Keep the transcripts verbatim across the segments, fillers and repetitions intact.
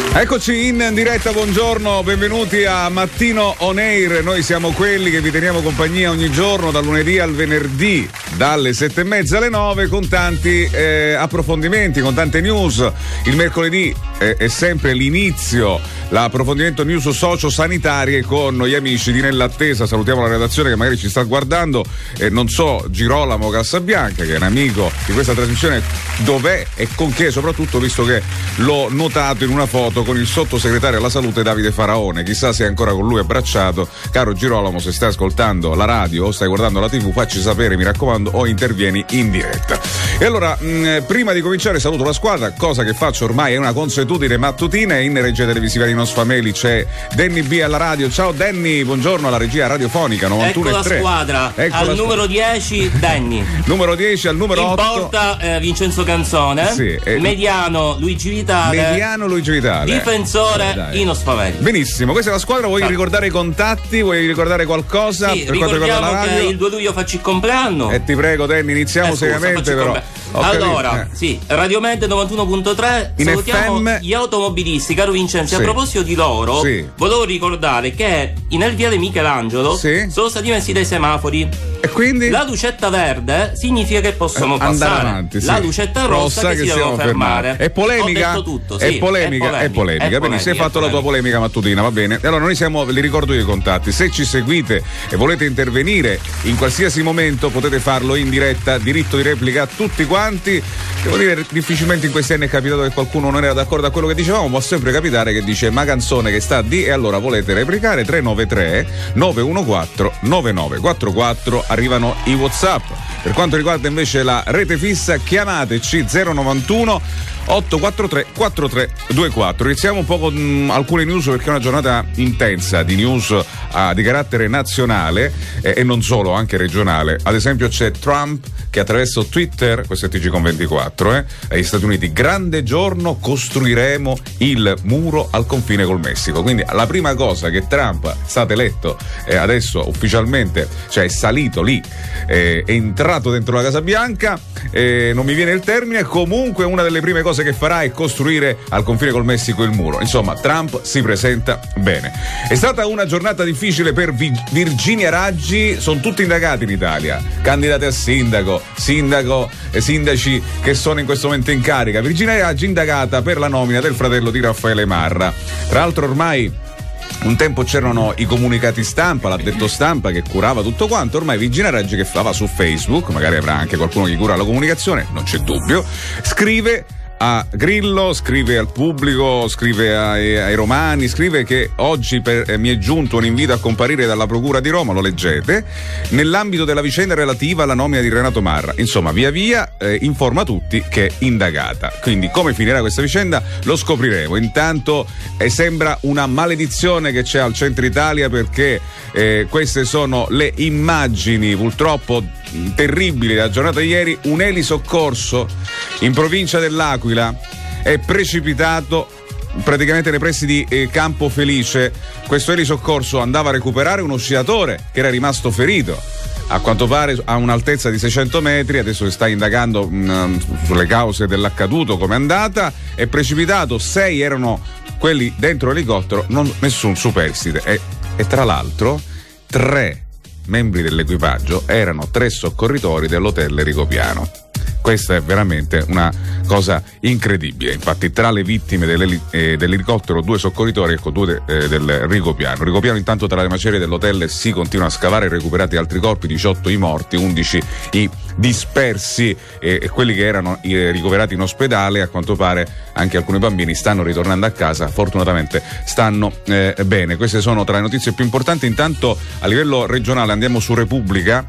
Eccoci in diretta, buongiorno, benvenuti a Mattino On Air. Noi siamo quelli che vi teniamo compagnia ogni giorno, dal lunedì al venerdì, dalle sette e mezza alle nove, con tanti eh, approfondimenti, con tante news. Il mercoledì eh, è sempre l'inizio, l'approfondimento news socio-sanitarie con gli amici di Nell'Attesa. Salutiamo la redazione che magari ci sta guardando, eh, non so, Girolamo Cassabianca, che è un amico di questa trasmissione, dov'è e con che, soprattutto visto che l'ho notato in una foto con il sottosegretario alla salute Davide Faraone. Chissà se è ancora con lui abbracciato. Caro Girolamo, se stai ascoltando la radio o stai guardando la tivù, facci sapere, mi raccomando, o intervieni in diretta. E allora, mh, prima di cominciare saluto la squadra, cosa che faccio ormai, è una consuetudine mattutina. In regia televisiva di Nos Fameli c'è Danny B alla radio. Ciao Danny, buongiorno alla regia radiofonica novantuno ecco e tre. La squadra, ecco al la numero squ- dieci Danny. Numero dieci al numero in otto. In porta eh, Vincenzo Canzone. Sì, eh, mediano Luigi Vitale. Mediano Luigi Vitale. Difensore eh, Ino Spavelli. Benissimo, questa è la squadra. Vuoi Ciao. ricordare i contatti? Vuoi ricordare qualcosa? Sì, per quanto riguarda la ricordiamo radio? che il due luglio faccio il compleanno. E ti prego Danny, iniziamo eh, scusa, seriamente però. Allora, eh. sì, Radio Mente novantuno punto tre, in salutiamo F M. Gli automobilisti, caro Vincenzo. Sì. A proposito di loro, sì. volevo ricordare che nel viale Michelangelo sì. sono stati messi dei semafori. E quindi? La lucetta verde significa che possono andare passare. avanti, sì. La lucetta rossa, rossa che, che si devono fermare. fermare. È polemica? Ho detto tutto, sì. È polemica, è polemica. È polemica. Quindi se hai fatto la tua polemica mattutina, va bene. E allora noi siamo, vi ricordo io i contatti. Se ci seguite e volete intervenire in qualsiasi momento, potete farlo in diretta, diritto di replica a tutti quanti. Devo dire, difficilmente in questi anni è capitato che qualcuno non era d'accordo a quello che dicevamo, può sempre capitare che dice ma canzone che sta di, e allora volete replicare. Tre nove tre nove uno quattro nove nove quattro quattro, arrivano i WhatsApp. Per quanto riguarda invece la rete fissa, chiamateci zero novantuno otto quattro tre quattro tre due quattro. Iniziamo un po' con mh, alcune news, perché è una giornata intensa di news uh, di carattere nazionale eh, e non solo, anche regionale. Ad esempio c'è Trump che attraverso Twitter, questo è T G con ventiquattro, eh, agli Stati Uniti: grande giorno, costruiremo il muro al confine col Messico. Quindi la prima cosa che Trump è stato eletto eh, adesso ufficialmente, cioè è salito lì, eh, è entrato dentro la Casa Bianca, eh, non mi viene il termine, comunque una delle prime cose che farà è costruire al confine col Messico il muro. Insomma, Trump si presenta bene. È stata una giornata difficile per Virginia Raggi, sono tutti indagati in Italia, candidati a sindaco, sindaco e sindaci che sono in questo momento in carica. Virginia Raggi indagata per la nomina del fratello di Raffaele Marra. Tra l'altro ormai un tempo c'erano i comunicati stampa, l'addetto stampa che curava tutto quanto. Ormai Virginia Raggi, che fa su Facebook, magari avrà anche qualcuno che cura la comunicazione, non c'è dubbio, scrive a Grillo, scrive al pubblico, scrive ai, ai romani, scrive che oggi per, eh, mi è giunto un invito a comparire dalla Procura di Roma, lo leggete, nell'ambito della vicenda relativa alla nomina di Renato Marra. Insomma, via via eh, informa tutti che è indagata. Quindi come finirà questa vicenda lo scopriremo. Intanto eh, sembra una maledizione che c'è al centro Italia, perché eh, queste sono le immagini purtroppo terribili della giornata di ieri. Un elisoccorso in provincia dell'Aquila è precipitato praticamente nei pressi di eh, Campo Felice. Questo elisoccorso andava a recuperare uno sciatore che era rimasto ferito, a quanto pare a un'altezza di seicento metri. Adesso si sta indagando mh, sulle cause dell'accaduto, come è andata. È precipitato, sei erano quelli dentro l'elicottero, non, nessun superstite. E, e tra l'altro tre membri dell'equipaggio erano tre soccorritori dell'hotel Rigopiano. Questa è veramente una cosa incredibile. Infatti tra le vittime eh, dell'elicottero due soccorritori, ecco, due eh, del Rigopiano. Rigopiano intanto tra le macerie dell'hotel si continua a scavare, recuperati altri corpi, diciotto i morti, undici i dispersi e eh, quelli che erano eh, ricoverati in ospedale. A quanto pare anche alcuni bambini stanno ritornando a casa, fortunatamente stanno eh, bene. Queste sono tra le notizie più importanti. Intanto a livello regionale andiamo su Repubblica,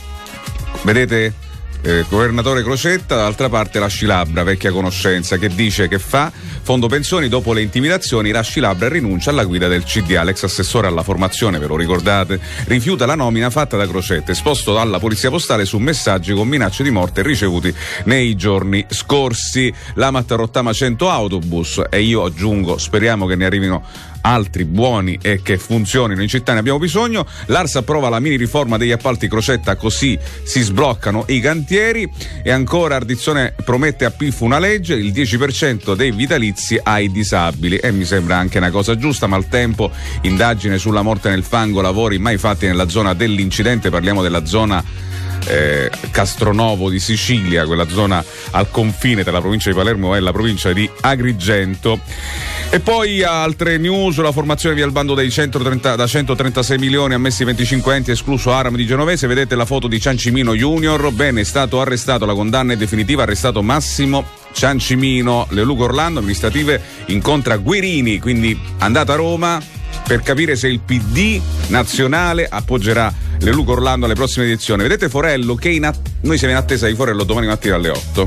vedete Eh, governatore Crocetta, dall'altra parte la Scilabra, vecchia conoscenza, che dice che fa fondo pensioni dopo le intimidazioni. La Scilabra rinuncia alla guida del C D A. L'ex assessore alla formazione, ve lo ricordate, rifiuta la nomina fatta da Crocetta, esposto dalla polizia postale su messaggi con minacce di morte ricevuti nei giorni scorsi. La Mattarottama cento autobus, e io aggiungo speriamo che ne arrivino altri buoni e che funzionino in città, ne abbiamo bisogno. L'A R S approva la mini riforma degli appalti Crocetta, così si sbloccano i cantieri. cantieri. E ancora Ardizzone promette a P I F una legge, il dieci per cento dei vitalizi ai disabili, e mi sembra anche una cosa giusta. Maltempo, indagine sulla morte nel fango, lavori mai fatti nella zona dell'incidente, parliamo della zona Eh, Castronovo di Sicilia, quella zona al confine tra la provincia di Palermo e la provincia di Agrigento. E poi altre news: la formazione via il bando dei centotrenta, da centotrentasei milioni, ammessi venticinque enti, escluso Aram di Genovese. Vedete la foto di Ciancimino Junior. Bene, è stato arrestato, la condanna è definitiva, arrestato Massimo Ciancimino. Le Luca Orlando amministrative incontra Guerini, quindi andata a Roma per capire se il P D nazionale appoggerà le Luca Orlando alle prossime edizioni. Vedete Forello che in att- noi siamo in attesa di Forello domani mattina alle otto.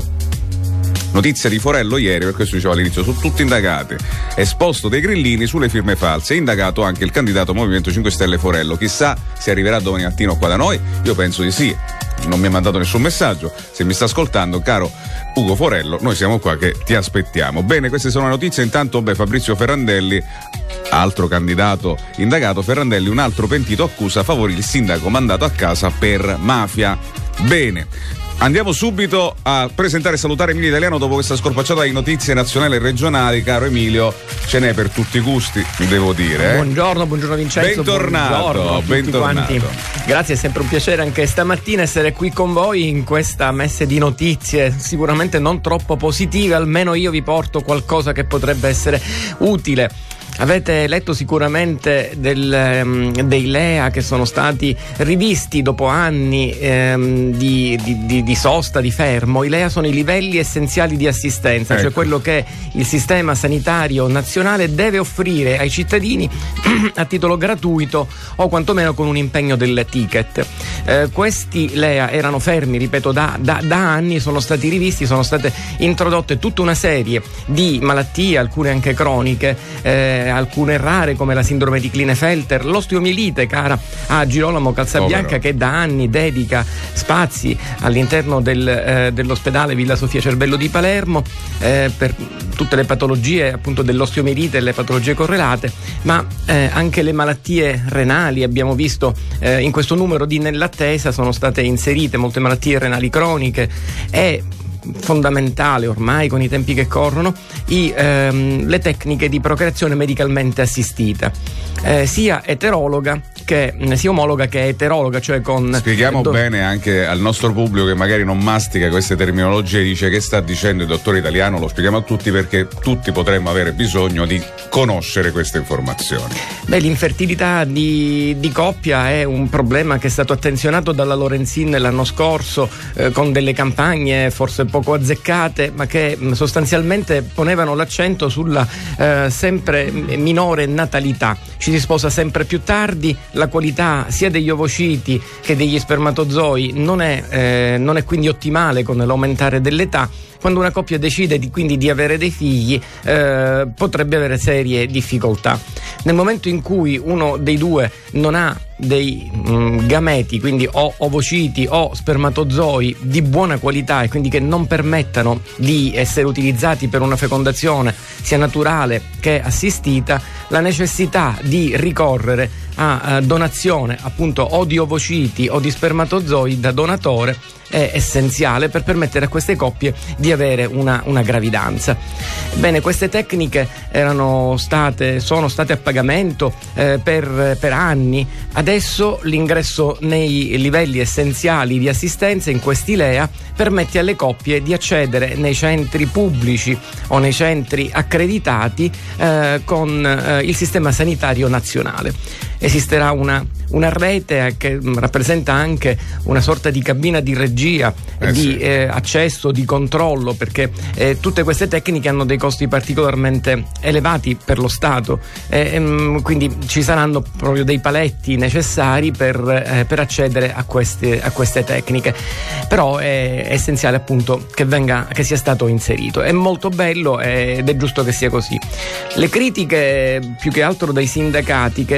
Notizia di Forello ieri, per questo dicevo all'inizio, sono tutti indagati. Esposto dei grillini sulle firme false. È indagato anche il candidato Movimento cinque Stelle Forello. Chissà se arriverà domani mattino qua da noi. Io penso di sì. Non mi ha mandato nessun messaggio. Se mi sta ascoltando, caro Ugo Forello, noi siamo qua che ti aspettiamo. Bene, queste sono le notizie. Intanto, beh, Fabrizio Ferrandelli, altro candidato indagato. Ferrandelli, un altro pentito, accusa favorì il sindaco mandato a casa per mafia. Bene, andiamo subito a presentare e salutare Emilio Italiano dopo questa scorpacciata di notizie nazionali e regionali. Caro Emilio, ce n'è per tutti i gusti, devo dire. Eh? Buongiorno, buongiorno Vincenzo. Bentornato, buongiorno bentornato. Quanti. Grazie, è sempre un piacere anche stamattina essere qui con voi in questa messe di notizie sicuramente non troppo positive, almeno io vi porto qualcosa che potrebbe essere utile. Avete letto sicuramente del, um, dei L E A che sono stati rivisti dopo anni um, di, di, di, di sosta, di fermo. I L E A sono i livelli essenziali di assistenza, ecco. Cioè quello che il sistema sanitario nazionale deve offrire ai cittadini a titolo gratuito o quantomeno con un impegno del ticket. Eh, questi L E A erano fermi, ripeto, da, da, da anni, sono stati rivisti, sono state introdotte tutta una serie di malattie, alcune anche croniche, eh, alcune rare come la sindrome di Klinefelter, l'osteomielite cara a Girolamo Calzabianca, oh, che da anni dedica spazi all'interno del, eh, dell'ospedale Villa Sofia Cervello di Palermo eh, per tutte le patologie appunto dell'osteomielite e le patologie correlate, ma eh, anche le malattie renali. Abbiamo visto eh, in questo numero di nell'attesa sono state inserite molte malattie renali croniche. E fondamentale ormai con i tempi che corrono i, ehm, le tecniche di procreazione medicalmente assistita, eh, sia eterologa che sia omologa che eterologa, cioè con spieghiamo do... bene anche al nostro pubblico che magari non mastica queste terminologie, dice che sta dicendo il dottore Italiano, lo spieghiamo a tutti perché tutti potremmo avere bisogno di conoscere queste informazioni. Beh, l'infertilità di, di coppia è un problema che è stato attenzionato dalla Lorenzin l'anno scorso eh, con delle campagne forse poco azzeccate, ma che sostanzialmente ponevano l'accento sulla eh, sempre minore natalità. Ci si sposa sempre più tardi, la qualità sia degli ovociti che degli spermatozoi non è, eh, non è quindi ottimale con l'aumentare dell'età. Quando una coppia decide di, quindi di avere dei figli eh, potrebbe avere serie difficoltà. Nel momento in cui uno dei due non ha dei mh, gameti, quindi o ovociti o spermatozoi di buona qualità e quindi che non permettano di essere utilizzati per una fecondazione sia naturale che assistita, la necessità di ricorrere a, a donazione appunto o di ovociti o di spermatozoi da donatore è essenziale per permettere a queste coppie di avere una, una gravidanza. Bene, queste tecniche erano state, sono state a pagamento eh, per, per anni. Adesso l'ingresso nei livelli essenziali di assistenza in questi L E A permette alle coppie di accedere nei centri pubblici o nei centri accreditati eh, con eh, il sistema sanitario nazionale. Esisterà una, una rete che rappresenta anche una sorta di cabina di regia, eh di sì. eh, accesso, di controllo, perché eh, tutte queste tecniche hanno dei costi particolarmente elevati per lo Stato, eh, ehm, quindi ci saranno proprio dei paletti necessari per, eh, per accedere a queste, a queste tecniche. Però è, è essenziale appunto che venga, che sia stato inserito. È molto bello ed è giusto che sia così. Le critiche più che altro dai sindacati che studiano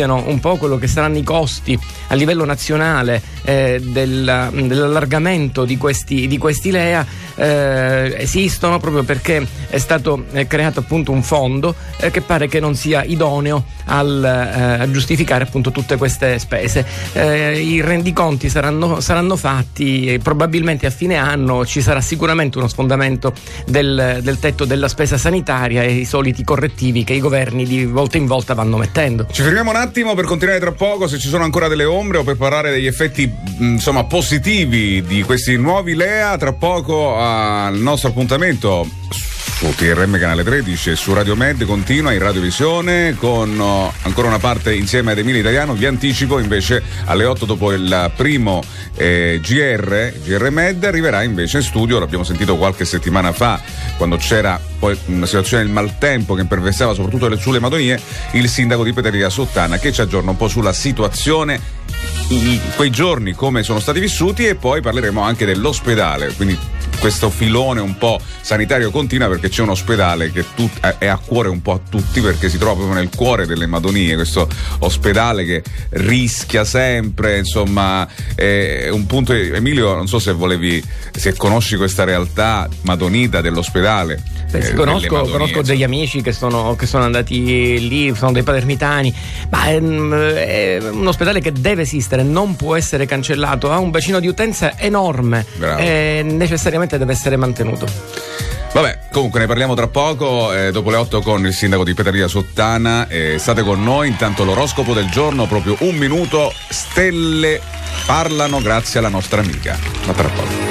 studiano un po' quello che saranno i costi a livello nazionale eh, del, dell'allargamento di questi, di questi L E A, eh, esistono proprio perché è stato eh, creato appunto un fondo eh, che pare che non sia idoneo al, eh, a giustificare appunto tutte queste spese. Eh, i rendiconti saranno, saranno fatti e probabilmente a fine anno ci sarà sicuramente uno sfondamento del, del tetto della spesa sanitaria e i soliti correttivi che i governi di volta in volta vanno mettendo. Ci fermiamo un attimo per continuare tra poco, se ci sono ancora delle ombre o per parlare degli effetti insomma positivi di questi nuovi L E A. Tra poco al nostro appuntamento su T R M canale tredici e su Radio Med continua in radiovisione con uh, ancora una parte insieme ad Emilia Italiano. Vi anticipo invece alle otto dopo il primo eh, G R G R Med arriverà invece in studio, l'abbiamo sentito qualche settimana fa quando c'era poi una situazione del maltempo che imperversava soprattutto sulle Madonie, il sindaco di Peterlia Sottana, che ci aggiorna un po' sulla situazione in quei giorni, come sono stati vissuti, e poi parleremo anche dell'ospedale, quindi questo filone un po' sanitario continua, perché c'è un ospedale che tut- è a cuore un po' a tutti, perché si trova proprio nel cuore delle Madonie, questo ospedale che rischia sempre, insomma è un punto. Emilio, non so se volevi, se conosci questa realtà madonita dell'ospedale. Beh, sì, conosco, Madonie, conosco degli amici che sono, che sono andati lì, sono dei palermitani, ma è, è un ospedale che deve esistere, non può essere cancellato, ha un bacino di utenza enorme. Bravo. E necessariamente deve essere mantenuto. Vabbè, comunque ne parliamo tra poco, eh, dopo le otto con il sindaco di Peterlia Sottana. Eh, state con noi, intanto l'oroscopo del giorno, proprio un minuto, stelle parlano grazie alla nostra amica. Ma tra poco.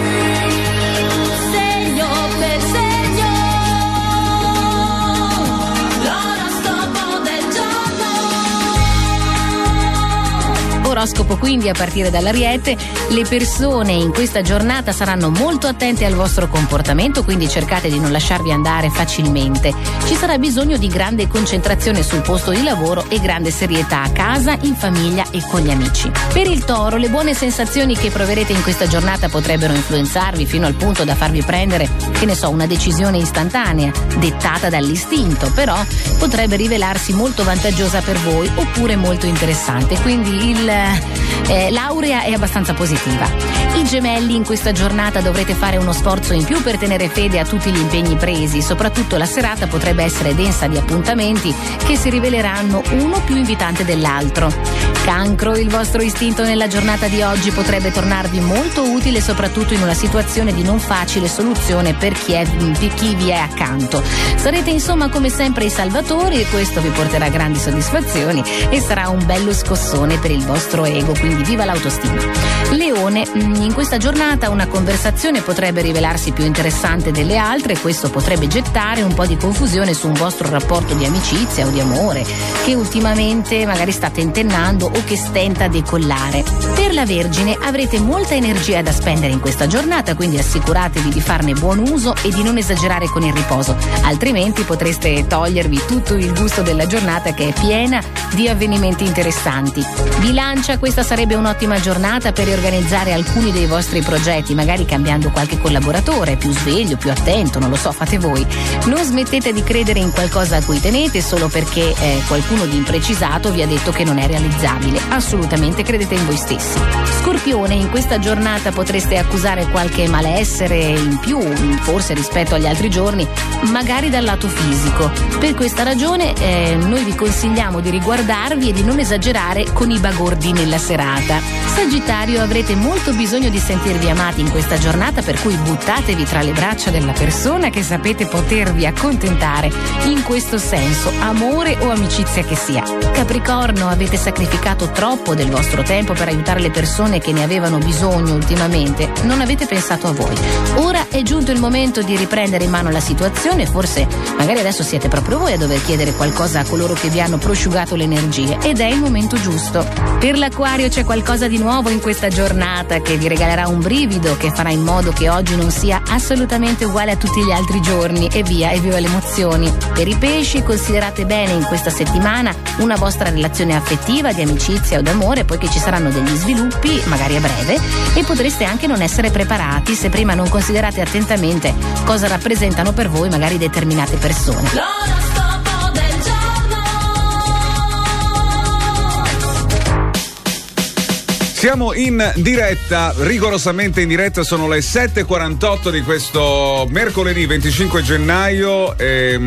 Oroscopo quindi a partire dall'Ariete. Le persone in questa giornata saranno molto attente al vostro comportamento, quindi cercate di non lasciarvi andare facilmente. Ci sarà bisogno di grande concentrazione sul posto di lavoro e grande serietà a casa, in famiglia e con gli amici. Per il Toro, le buone sensazioni che proverete in questa giornata potrebbero influenzarvi fino al punto da farvi prendere, che ne so, una decisione istantanea, dettata dall'istinto, però potrebbe rivelarsi molto vantaggiosa per voi oppure molto interessante, quindi il Eh, l'aurea è abbastanza positiva. I Gemelli, in questa giornata dovrete fare uno sforzo in più per tenere fede a tutti gli impegni presi, soprattutto la serata potrebbe essere densa di appuntamenti che si riveleranno uno più invitante dell'altro. Cancro, il vostro istinto nella giornata di oggi potrebbe tornarvi molto utile, soprattutto in una situazione di non facile soluzione per chi, è, per chi vi è accanto. Sarete insomma come sempre i salvatori e questo vi porterà grandi soddisfazioni e sarà un bello scossone per il vostro ego, quindi viva l'autostima. Leone, in questa giornata una conversazione potrebbe rivelarsi più interessante delle altre e questo potrebbe gettare un po' di confusione su un vostro rapporto di amicizia o di amore che ultimamente magari sta tentennando o che stenta a decollare. Per la Vergine avrete molta energia da spendere in questa giornata, quindi assicuratevi di farne buon uso e di non esagerare con il riposo, altrimenti potreste togliervi tutto il gusto della giornata che è piena di avvenimenti interessanti. Bilancia, questa sarebbe un'ottima giornata per riorganizzare alcuni dei vostri progetti, magari cambiando qualche collaboratore, più sveglio, più attento, non lo so, fate voi. Non smettete di credere in qualcosa a cui tenete solo perché eh, qualcuno di imprecisato vi ha detto che non è realizzabile. Assolutamente credete in voi stessi. Scorpione, in questa giornata potreste accusare qualche malessere in più, forse rispetto agli altri giorni, magari dal lato fisico. Per questa ragione eh, noi vi consigliamo di riguardarvi e di non esagerare con i bagordi nella serata. Sagittario, avrete molto bisogno di sentirvi amati in questa giornata, per cui buttatevi tra le braccia della persona che sapete potervi accontentare in questo senso, amore o amicizia che sia. Capricorno, avete sacrificato troppo del vostro tempo per aiutare le persone che ne avevano bisogno ultimamente, non avete pensato a voi. Ora è giunto il momento di riprendere in mano la situazione, forse magari adesso siete proprio voi a dover chiedere qualcosa a coloro che vi hanno prosciugato le energie ed è il momento giusto. Per l'Acquario c'è qualcosa di nuovo in questa giornata che vi regalerà un brivido, che farà in modo che oggi non sia assolutamente uguale a tutti gli altri giorni e via, e viva le emozioni. Per i Pesci, considerate bene in questa settimana una vostra relazione affettiva, di amicizia o d'amore, poiché ci saranno degli sviluppi, magari a breve, e potreste anche non essere preparati se prima non considerate attentamente cosa rappresentano per voi magari determinate persone. L'oroscopo del giorno. Siamo in diretta, rigorosamente in diretta, sono le sette e quarantotto di questo mercoledì venticinque gennaio e,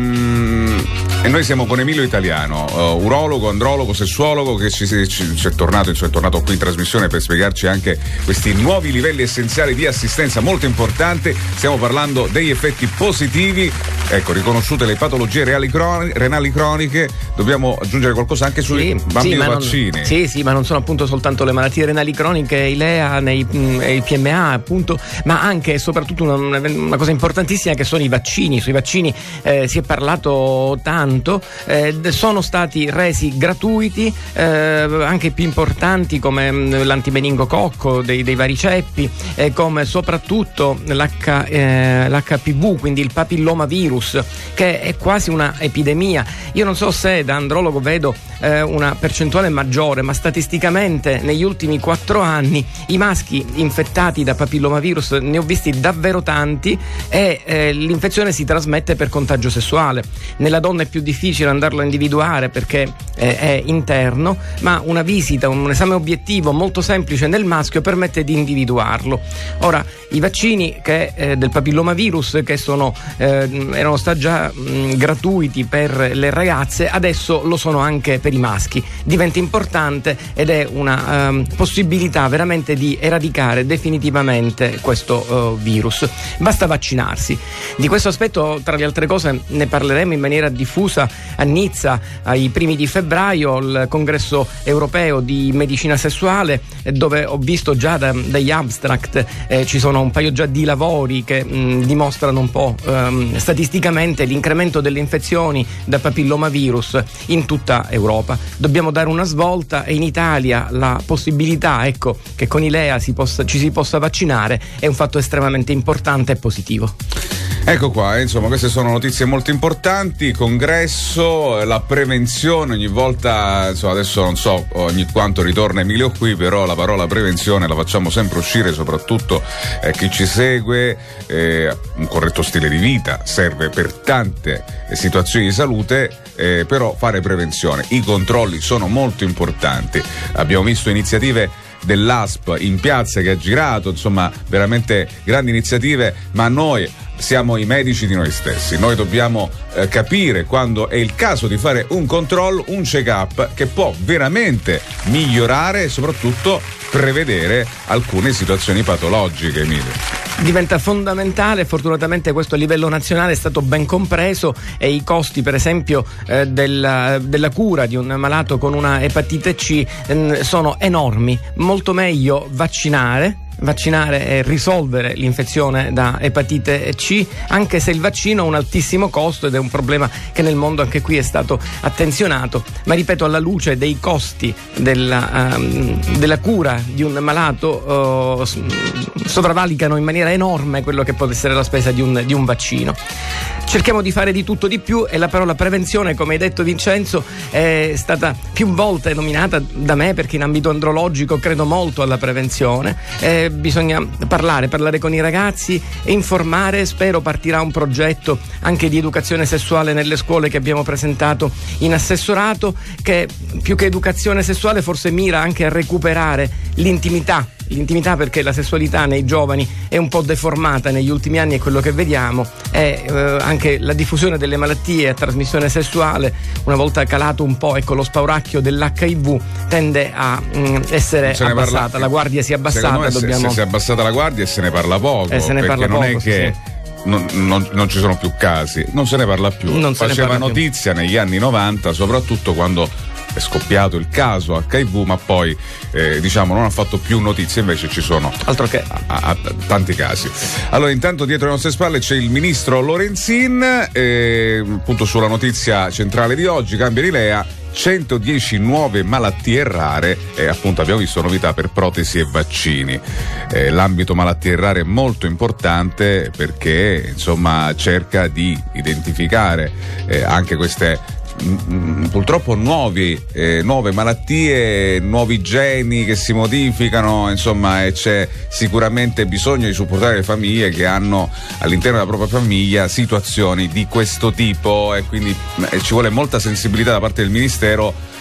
e noi siamo con Emilio Italiano, uh, urologo, andrologo, sessuologo, che ci, ci, ci è tornato, ci è tornato qui in trasmissione per spiegarci anche questi nuovi livelli essenziali di assistenza molto importanti. Stiamo parlando degli effetti positivi, ecco, riconosciute le patologie renali, croni, renali croniche. Dobbiamo aggiungere qualcosa anche sui sì, bambini sì, vaccini. Non, sì, sì, ma non sono appunto soltanto le malattie renali croniche, i L E A, nei, i P M A appunto, ma anche e soprattutto una, una cosa importantissima che sono i vaccini. Sui vaccini eh, si è parlato tanto, eh, sono stati resi gratuiti, eh, anche i più importanti come mh, l'antimeningococco dei, dei vari ceppi, eh, come soprattutto l'H, eh, l'H P V, quindi il papillomavirus, che è quasi una epidemia. Io non so se da andrologo vedo eh, una percentuale maggiore, ma statisticamente negli ultimi quattro anni i maschi infettati da papillomavirus ne ho visti davvero tanti e eh, l'infezione si trasmette per contagio sessuale. Nella donna è più difficile andarlo a individuare perché eh, è interno, ma una visita, un esame obiettivo molto semplice nel maschio permette di individuarlo. Ora, i vaccini che, eh, del papillomavirus che sono, eh, erano stati già mh, gratuiti per le ragazze, adesso lo sono anche per i maschi. Diventa importante ed è una um, possibilità veramente di eradicare definitivamente questo uh, virus. Basta vaccinarsi. Di questo aspetto, tra le altre cose, ne parleremo in maniera diffusa a Nizza ai primi di febbraio, al congresso europeo di medicina sessuale, dove ho visto già da, dagli abstract eh, ci sono un paio già di lavori che mh, dimostrano un po' um, statisticamente l'incremento delle infezioni da papillomavirus in tutta Europa. Dobbiamo dare una svolta e in Italia la possibilità, ecco, che con i L E A si possa, ci si possa vaccinare è un fatto estremamente importante e positivo. Ecco qua, eh, insomma, queste sono notizie molto importanti. Congresso, la prevenzione, ogni volta, insomma, adesso non so ogni quanto ritorna Emilio qui, però la parola prevenzione la facciamo sempre uscire, soprattutto eh, chi ci segue. Eh, un corretto stile di vita serve per tante eh, situazioni di salute, eh, però fare prevenzione, i controlli sono molto importanti. Abbiamo visto iniziative dell'A S P in piazza che ha girato, insomma, veramente grandi iniziative, ma noi siamo i medici di noi stessi, noi dobbiamo eh, capire quando è il caso di fare un controllo, un check-up che può veramente migliorare e soprattutto prevedere alcune situazioni patologiche, Emilio. Diventa fondamentale, fortunatamente questo a livello nazionale è stato ben compreso e i costi per esempio eh, della, della cura di un malato con una epatite C eh, sono enormi. Molto meglio vaccinare vaccinare e risolvere l'infezione da epatite C, anche se il vaccino ha un altissimo costo ed è un problema che nel mondo anche qui è stato attenzionato, ma ripeto, alla luce dei costi della, um, della cura di un malato uh, sopravvalicano in maniera enorme quello che può essere la spesa di un, di un vaccino. Cerchiamo di fare di tutto di più e la parola prevenzione, come hai detto Vincenzo, è stata più volte nominata da me perché in ambito andrologico credo molto alla prevenzione. Eh, bisogna parlare, parlare con i ragazzi e informare. Spero partirà un progetto anche di educazione sessuale nelle scuole che abbiamo presentato in assessorato, che più che educazione sessuale forse mira anche a recuperare l'intimità. L'intimità, perché la sessualità nei giovani è un po' deformata negli ultimi anni e quello che vediamo è eh, anche la diffusione delle malattie a trasmissione sessuale. Una volta calato un po', ecco, lo spauracchio dell'H I V tende a mh, essere abbassata, parla, la guardia si è abbassata. Me, dobbiamo... se, se si è abbassata la guardia e se ne parla poco, e se ne perché parla non poco, è che sì. Non, non, non ci sono più casi, non se ne parla più. Non Faceva notizia più. Negli anni novanta, soprattutto quando è scoppiato il caso H I V, ma poi eh, diciamo non ha fatto più notizie, invece ci sono altro che a, a, a, tanti casi. Allora, intanto dietro le nostre spalle c'è il ministro Lorenzin, eh, appunto sulla notizia centrale di oggi, cambia di L E A, centodieci nuove malattie rare e appunto abbiamo visto novità per protesi e vaccini. Eh, l'ambito malattie rare è molto importante perché insomma cerca di identificare eh, anche queste purtroppo nuovi, eh, nuove malattie, nuovi geni che si modificano, insomma, e c'è sicuramente bisogno di supportare le famiglie che hanno all'interno della propria famiglia situazioni di questo tipo e quindi eh, ci vuole molta sensibilità da parte del Ministero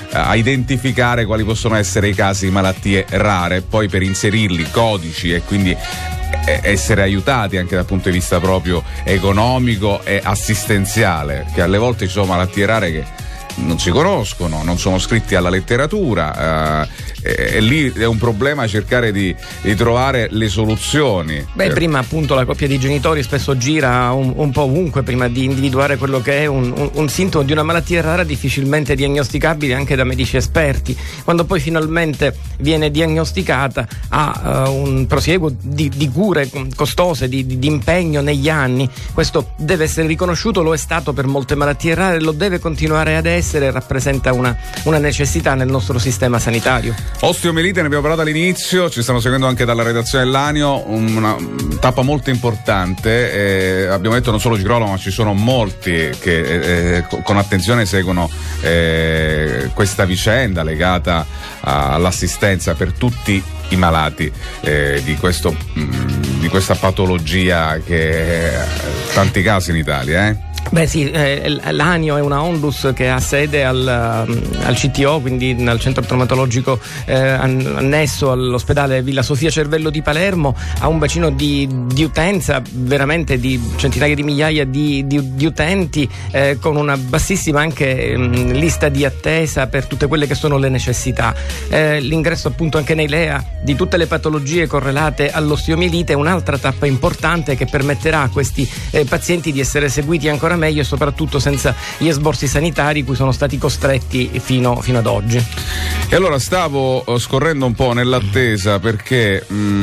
a identificare quali possono essere i casi di malattie rare, poi per inserirli codici e quindi essere aiutati anche dal punto di vista proprio economico e assistenziale, che alle volte ci sono malattie rare che non si conoscono, non sono scritti alla letteratura, eh, e, e lì è un problema cercare di, di trovare le soluzioni. Beh, per... prima appunto la coppia di genitori spesso gira un, un po' ovunque prima di individuare quello che è un, un, un sintomo di una malattia rara difficilmente diagnosticabile anche da medici esperti. Quando poi finalmente viene diagnosticata ha uh, un prosieguo di, di cure costose, di, di, di impegno negli anni. Questo deve essere riconosciuto, lo è stato per molte malattie rare, lo deve continuare ad essere, rappresenta una, una necessità nel nostro sistema sanitario. Osteomielite, ne abbiamo parlato all'inizio, ci stanno seguendo anche dalla redazione dell'Anio, una tappa molto importante, eh, abbiamo detto non solo Girolamo, ma ci sono molti che eh, con attenzione seguono eh, questa vicenda legata a, all'assistenza per tutti i malati eh, di, questo, mh, di questa patologia che ha tanti casi in Italia, eh? Beh sì, eh, l'Anio è una Ondus che ha sede al, al C T O, quindi al centro traumatologico eh, annesso all'ospedale Villa Sofia Cervello di Palermo, ha un bacino di, di utenza veramente di centinaia di migliaia di, di, di utenti, eh, con una bassissima anche mh, lista di attesa per tutte quelle che sono le necessità. Eh, l'ingresso appunto anche nei L E A di tutte le patologie correlate all'osteomielite è un'altra tappa importante che permetterà a questi eh, pazienti di essere seguiti ancora meglio e soprattutto senza gli esborsi sanitari cui sono stati costretti fino, fino ad oggi. E allora stavo scorrendo un po' nell'attesa perché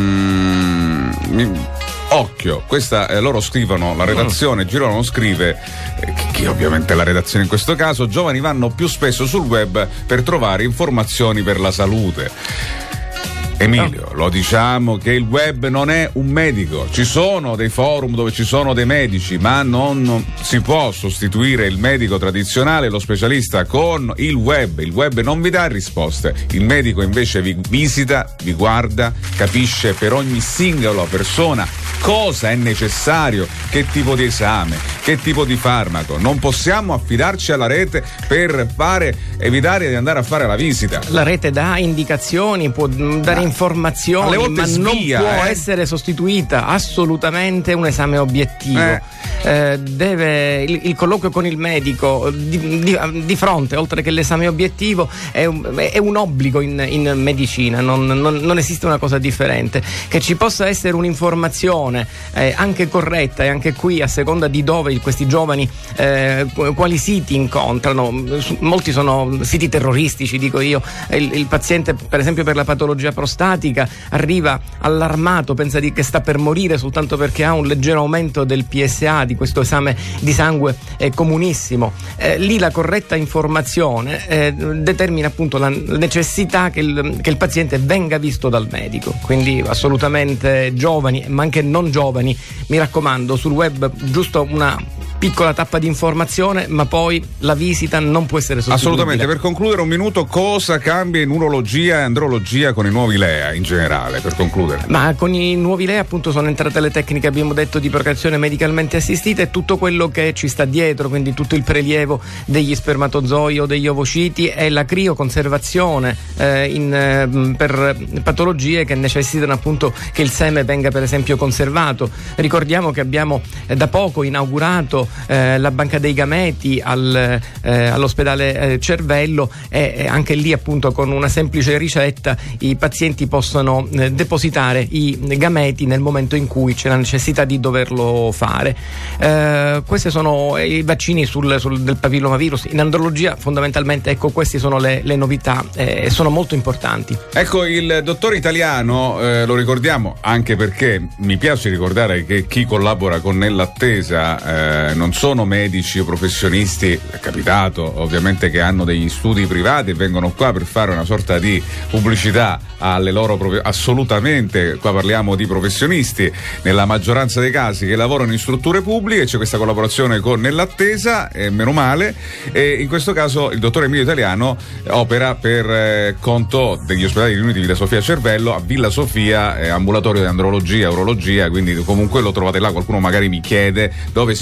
mm, mi, occhio, questa eh, loro scrivono, la redazione mm. Girolamo scrive eh, che, che ovviamente è la redazione in questo caso, giovani vanno più spesso sul web per trovare informazioni per la salute. Emilio, lo diciamo che il web non è un medico, ci sono dei forum dove ci sono dei medici, ma non, non si può sostituire il medico tradizionale, lo specialista con il web. Il web non vi dà risposte, il medico invece vi visita, vi guarda, capisce per ogni singola persona cosa è necessario, che tipo di esame, che tipo di farmaco. Non possiamo affidarci alla rete per fare, evitare di andare a fare la visita. La rete dà indicazioni, può dare informazioni, ma svia, non può eh? essere sostituita assolutamente un esame obiettivo. Eh. Eh, deve il, il colloquio con il medico di, di, di fronte, oltre che l'esame obiettivo, è un, è un obbligo in, in medicina, non, non, non esiste una cosa differente. Che ci possa essere un'informazione eh, anche corretta, e anche qui a seconda di dove questi giovani eh, quali siti incontrano, molti sono siti terroristici, dico io. Il, il paziente per esempio per la patologia prostatica arriva allarmato, pensa di, che sta per morire soltanto perché ha un leggero aumento del P S A, di questo esame di sangue eh, comunissimo. Eh, lì la corretta informazione eh, determina appunto la necessità che il, che il paziente venga visto dal medico. Quindi assolutamente giovani, ma anche non giovani, mi raccomando, sul web giusto una piccola tappa di informazione, ma poi la visita non può essere sostituibile. Assolutamente. Per concludere un minuto, cosa cambia in urologia e andrologia con i nuovi L E A in generale, per concludere? Ma con i nuovi L E A appunto sono entrate le tecniche, abbiamo detto, di procreazione medicalmente assistita e tutto quello che ci sta dietro, quindi tutto il prelievo degli spermatozoi o degli ovociti e la crioconservazione eh, in, eh, per patologie che necessitano appunto che il seme venga per esempio conservato. Ricordiamo che abbiamo eh, da poco inaugurato Eh, la banca dei gameti al, eh, all'ospedale eh, Cervello e eh, anche lì appunto con una semplice ricetta i pazienti possono eh, depositare i gameti nel momento in cui c'è la necessità di doverlo fare. Eh, questi sono i vaccini sul, sul, del papillomavirus. In andrologia fondamentalmente, ecco, queste sono le, le novità e eh, sono molto importanti. Ecco, il dottore Italiano, eh, lo ricordiamo anche perché mi piace ricordare che chi collabora con Nell'Attesa eh, non sono medici o professionisti, è capitato ovviamente che hanno degli studi privati e vengono qua per fare una sorta di pubblicità alle loro prof... assolutamente, qua parliamo di professionisti nella maggioranza dei casi che lavorano in strutture pubbliche. C'è questa collaborazione con Nell'Attesa e meno male, e in questo caso il dottore Emilio Italiano opera per eh, conto degli ospedali riuniti di Villa Sofia Cervello. A Villa Sofia è ambulatorio di andrologia, urologia, quindi comunque lo trovate là. Qualcuno magari mi chiede dove si può trovare.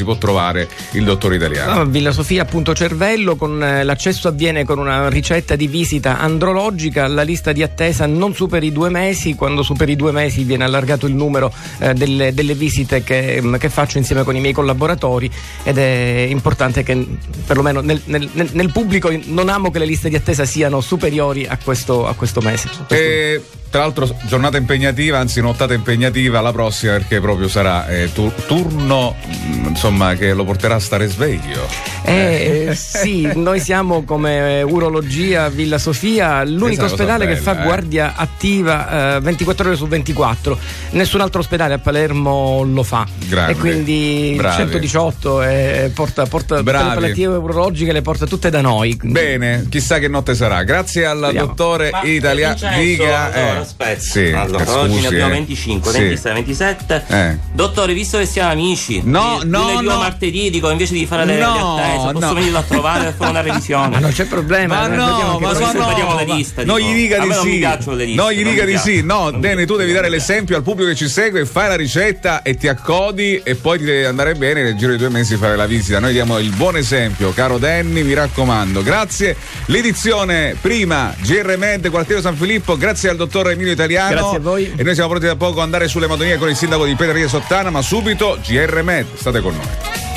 trovare il dottor Italiano? No, Villa Sofia appunto Cervello, con eh, l'accesso avviene con una ricetta di visita andrologica, la lista di attesa non superi due mesi, quando superi due mesi viene allargato il numero eh, delle, delle visite che, che faccio insieme con i miei collaboratori, ed è importante che perlomeno nel, nel, nel pubblico non amo che le liste di attesa siano superiori a questo, a questo mese. E, tra l'altro giornata impegnativa, anzi nottata impegnativa la prossima, perché proprio sarà eh, tu, turno insomma che lo porterà a stare sveglio. Eh, eh. Sì, noi siamo come urologia Villa Sofia l'unico ospedale bella, che fa eh. guardia attiva eh, ventiquattro ore su ventiquattro, nessun altro ospedale a Palermo lo fa. Grandi, e quindi bravi. centodiciotto e porta, porta tutte le palliative urologiche, le porta tutte da noi. Bene, chissà che notte sarà. Grazie al Speriamo. dottore Italiano. Dica, eh. Aspetta, sì, allora, scusi, oggi ne abbiamo eh. venticinque, sì. ventisei, ventisette. Eh. Dottore, visto che siamo amici, no, di, no, di no. martedì, dico, invece di fare le, no, le attese, posso no. venire a trovare per fare una revisione? Ma non c'è problema. Ma no, ma no, no, vediamo no, le liste. non dico. gli dica di non sì. mi piacciono le liste. Non gli dica di sì. No, non bene, tu devi dare l'esempio al pubblico che ci segue, fai la ricetta e ti accodi, e poi ti deve andare bene nel giro di due mesi fare la visita. Noi diamo il buon esempio, caro Danny, mi raccomando. Grazie. L'edizione prima G R Med Quartiere San Filippo, grazie al dottor Emilio Italiano. Grazie a voi. E noi siamo pronti da poco ad andare sulle Madonie con il sindaco di Pedreria Sottana, ma subito G R Med, state con noi.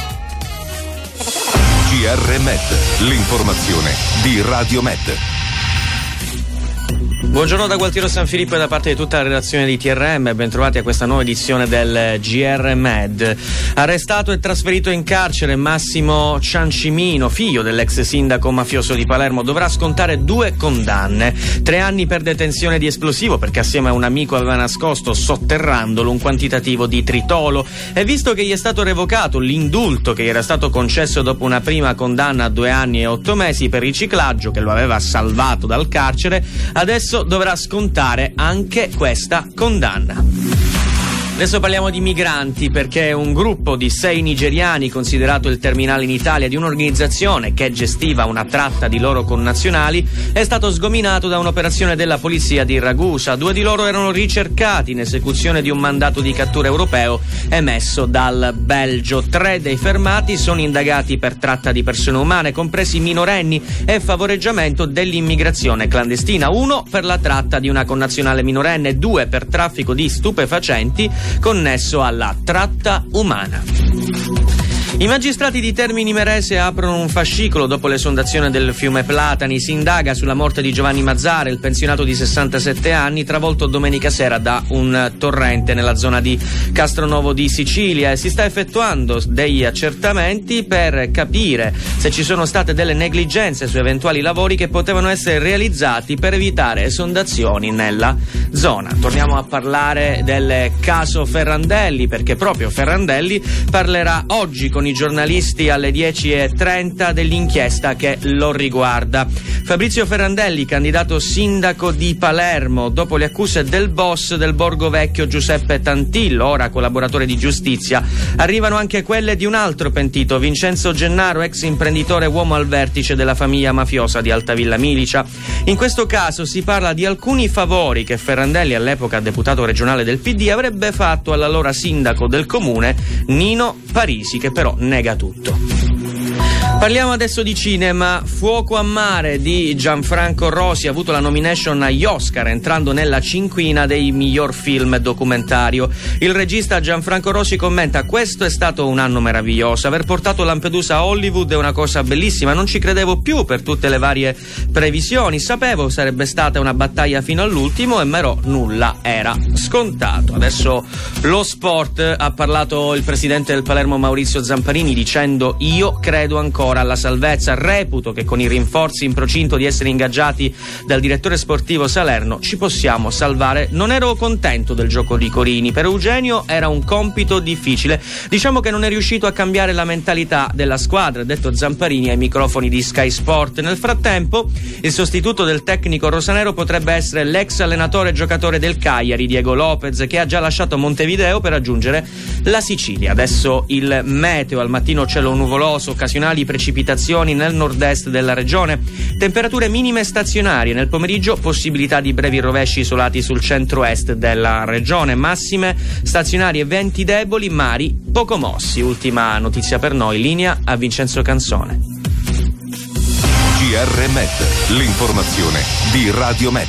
G R Med, l'informazione di Radio Med. Buongiorno da Gualtiero San Filippo e da parte di tutta la redazione di T R M, ben trovati a questa nuova edizione del G R Med. Arrestato e trasferito in carcere Massimo Ciancimino, figlio dell'ex sindaco mafioso di Palermo, dovrà scontare due condanne: tre anni per detenzione di esplosivo, perché assieme a un amico aveva nascosto, sotterrandolo, un quantitativo di tritolo, e visto che gli è stato revocato l'indulto che gli era stato concesso dopo una prima condanna a due anni e otto mesi per riciclaggio che lo aveva salvato dal carcere, adesso dovrà scontare anche questa condanna. Adesso parliamo di migranti, perché un gruppo di sei nigeriani, considerato il terminale in Italia di un'organizzazione che gestiva una tratta di loro connazionali, è stato sgominato da un'operazione della polizia di Ragusa. Due di loro erano ricercati in esecuzione di un mandato di cattura europeo emesso dal Belgio. Tre dei fermati sono indagati per tratta di persone umane, compresi minorenni, e favoreggiamento dell'immigrazione clandestina. Uno per la tratta di una connazionale minorenne, due per traffico di stupefacenti connesso alla tratta umana. I magistrati di Termini Imerese aprono un fascicolo dopo l'esondazione del fiume Platani. Si indaga sulla morte di Giovanni Mazzara, il pensionato di sessantasette anni, travolto domenica sera da un torrente nella zona di Castronovo di Sicilia, e si sta effettuando degli accertamenti per capire se ci sono state delle negligenze su eventuali lavori che potevano essere realizzati per evitare esondazioni nella zona. Torniamo a parlare del caso Ferrandelli, perché proprio Ferrandelli parlerà oggi con i giornalisti alle dieci e trenta dell'inchiesta che lo riguarda. Fabrizio Ferrandelli, candidato sindaco di Palermo, dopo le accuse del boss del Borgo Vecchio Giuseppe Tantillo, ora collaboratore di giustizia, arrivano anche quelle di un altro pentito, Vincenzo Gennaro, ex imprenditore uomo al vertice della famiglia mafiosa di Altavilla Milicia. In questo caso si parla di alcuni favori che Ferrandelli, all'epoca deputato regionale del P D, avrebbe fatto all'allora sindaco del comune Nino Parisi, che però nega tutto. Parliamo adesso di cinema. Fuoco a mare di Gianfranco Rosi ha avuto la nomination agli Oscar, entrando nella cinquina dei miglior film documentario. Il regista Gianfranco Rosi commenta: questo è stato un anno meraviglioso, aver portato Lampedusa a Hollywood è una cosa bellissima, non ci credevo più per tutte le varie previsioni, sapevo sarebbe stata una battaglia fino all'ultimo, e però nulla era scontato. Adesso lo sport. Ha parlato il presidente del Palermo Maurizio Zamparini dicendo: io credo ancora alla salvezza, reputo che con i rinforzi in procinto di essere ingaggiati dal direttore sportivo Salerno ci possiamo salvare. Non ero contento del gioco di Corini, per Eugenio era un compito difficile, diciamo che non è riuscito a cambiare la mentalità della squadra, ha detto Zamparini ai microfoni di Sky Sport. Nel frattempo il sostituto del tecnico rosanero potrebbe essere l'ex allenatore e giocatore del Cagliari Diego Lopez, che ha già lasciato Montevideo per raggiungere la Sicilia. Adesso il meteo: al mattino cielo nuvoloso, occasionali precipitazioni nel nord-est della regione. Temperature minime stazionarie nel pomeriggio, possibilità di brevi rovesci isolati sul centro-est della regione, massime stazionarie, venti deboli, mari poco mossi. Ultima notizia per noi, linea a Vincenzo Canzone. G R Med, l'informazione di Radio Med.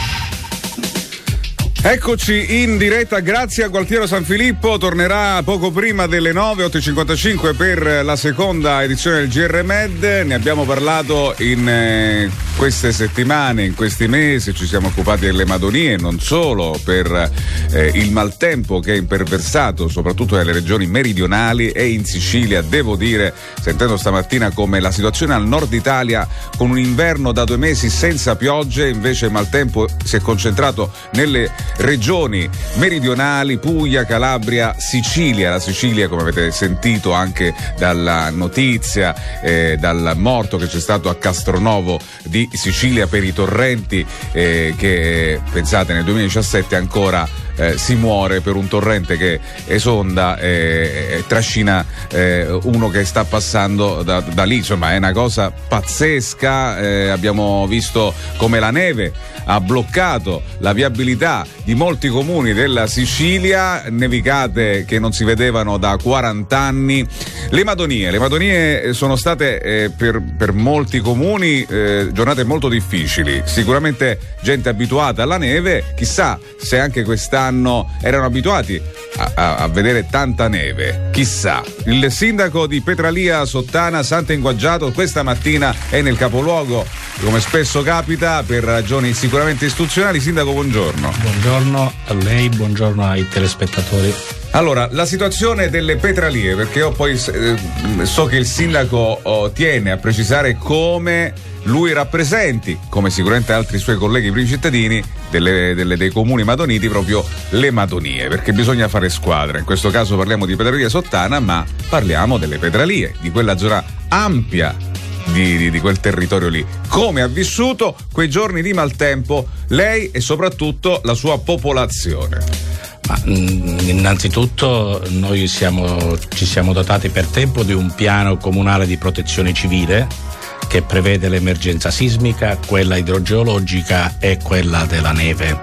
Eccoci in diretta, grazie a Gualtiero Sanfilippo, tornerà poco prima delle nove, otto e cinquantacinque per la seconda edizione del G R Med. Ne abbiamo parlato in eh, queste settimane, in questi mesi, ci siamo occupati delle Madonie, non solo, per eh, il maltempo che è imperversato soprattutto nelle regioni meridionali e in Sicilia. Devo dire, sentendo stamattina come la situazione al nord Italia con un inverno da due mesi senza piogge, invece il maltempo si è concentrato nelle regioni meridionali, Puglia, Calabria, Sicilia. La Sicilia, come avete sentito anche dalla notizia, eh, dal morto che c'è stato a Castronovo di Sicilia per i torrenti, eh, che pensate nel duemiladiciassette ancora Eh, si muore per un torrente che esonda e eh, trascina eh, uno che sta passando da, da lì. Insomma, è una cosa pazzesca. Eh, abbiamo visto come la neve ha bloccato la viabilità di molti comuni della Sicilia, nevicate che non si vedevano da quaranta anni. Le Madonie, le Madonie sono state eh, per, per molti comuni eh, giornate molto difficili. Sicuramente gente abituata alla neve, chissà se anche quest'anno erano abituati a, a, a vedere tanta neve, chissà. Il sindaco di Petralia Sottana, Sant'Inguaggiato, questa mattina è nel capoluogo, come spesso capita, per ragioni sicuramente istituzionali. Sindaco, buongiorno. Buongiorno a lei, buongiorno ai telespettatori. Allora, la situazione delle Petralie, perché io poi eh, so che il sindaco oh, tiene a precisare come lui rappresenti, come sicuramente altri suoi colleghi primi cittadini delle, delle, dei comuni madoniti, proprio le Madonie, perché bisogna fare squadra. In questo caso parliamo di Petralia Sottana, ma parliamo delle Petralie, di quella zona ampia di, di, di quel territorio lì. Come ha vissuto quei giorni di maltempo lei e soprattutto la sua popolazione? Ma, mh, innanzitutto noi siamo, ci siamo dotati per tempo di un piano comunale di protezione civile che prevede l'emergenza sismica, quella idrogeologica e quella della neve.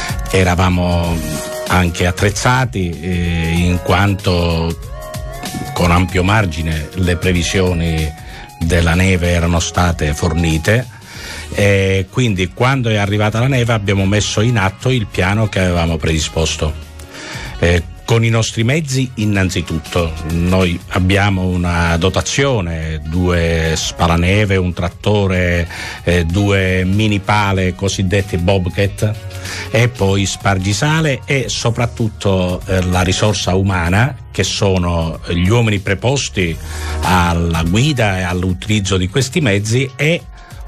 Eravamo anche attrezzati eh, in quanto con ampio margine le previsioni della neve erano state fornite, e quindi quando è arrivata la neve abbiamo messo in atto il piano che avevamo predisposto. Eh, Con i nostri mezzi innanzitutto, noi abbiamo una dotazione, due spalaneve, un trattore, eh, due mini pale cosiddetti Bobcat e poi spargisale e soprattutto eh, la risorsa umana, che sono gli uomini preposti alla guida e all'utilizzo di questi mezzi e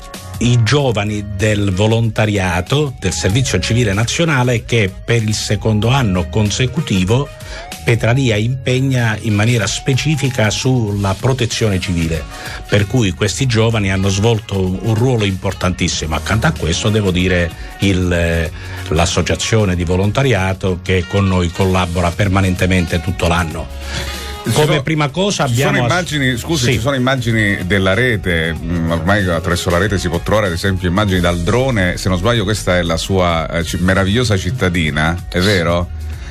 i giovani del volontariato del Servizio Civile Nazionale che per il secondo anno consecutivo Petralia impegna in maniera specifica sulla protezione civile, per cui questi giovani hanno svolto un ruolo importantissimo. Accanto a questo devo dire il, l'associazione di volontariato che con noi collabora permanentemente tutto l'anno. Come sono, prima cosa abbiamo. Ci sono immagini, scusi, sì. ci sono immagini della rete, ormai attraverso la rete si può trovare ad esempio immagini dal drone, se non sbaglio questa è la sua eh, meravigliosa cittadina, è vero?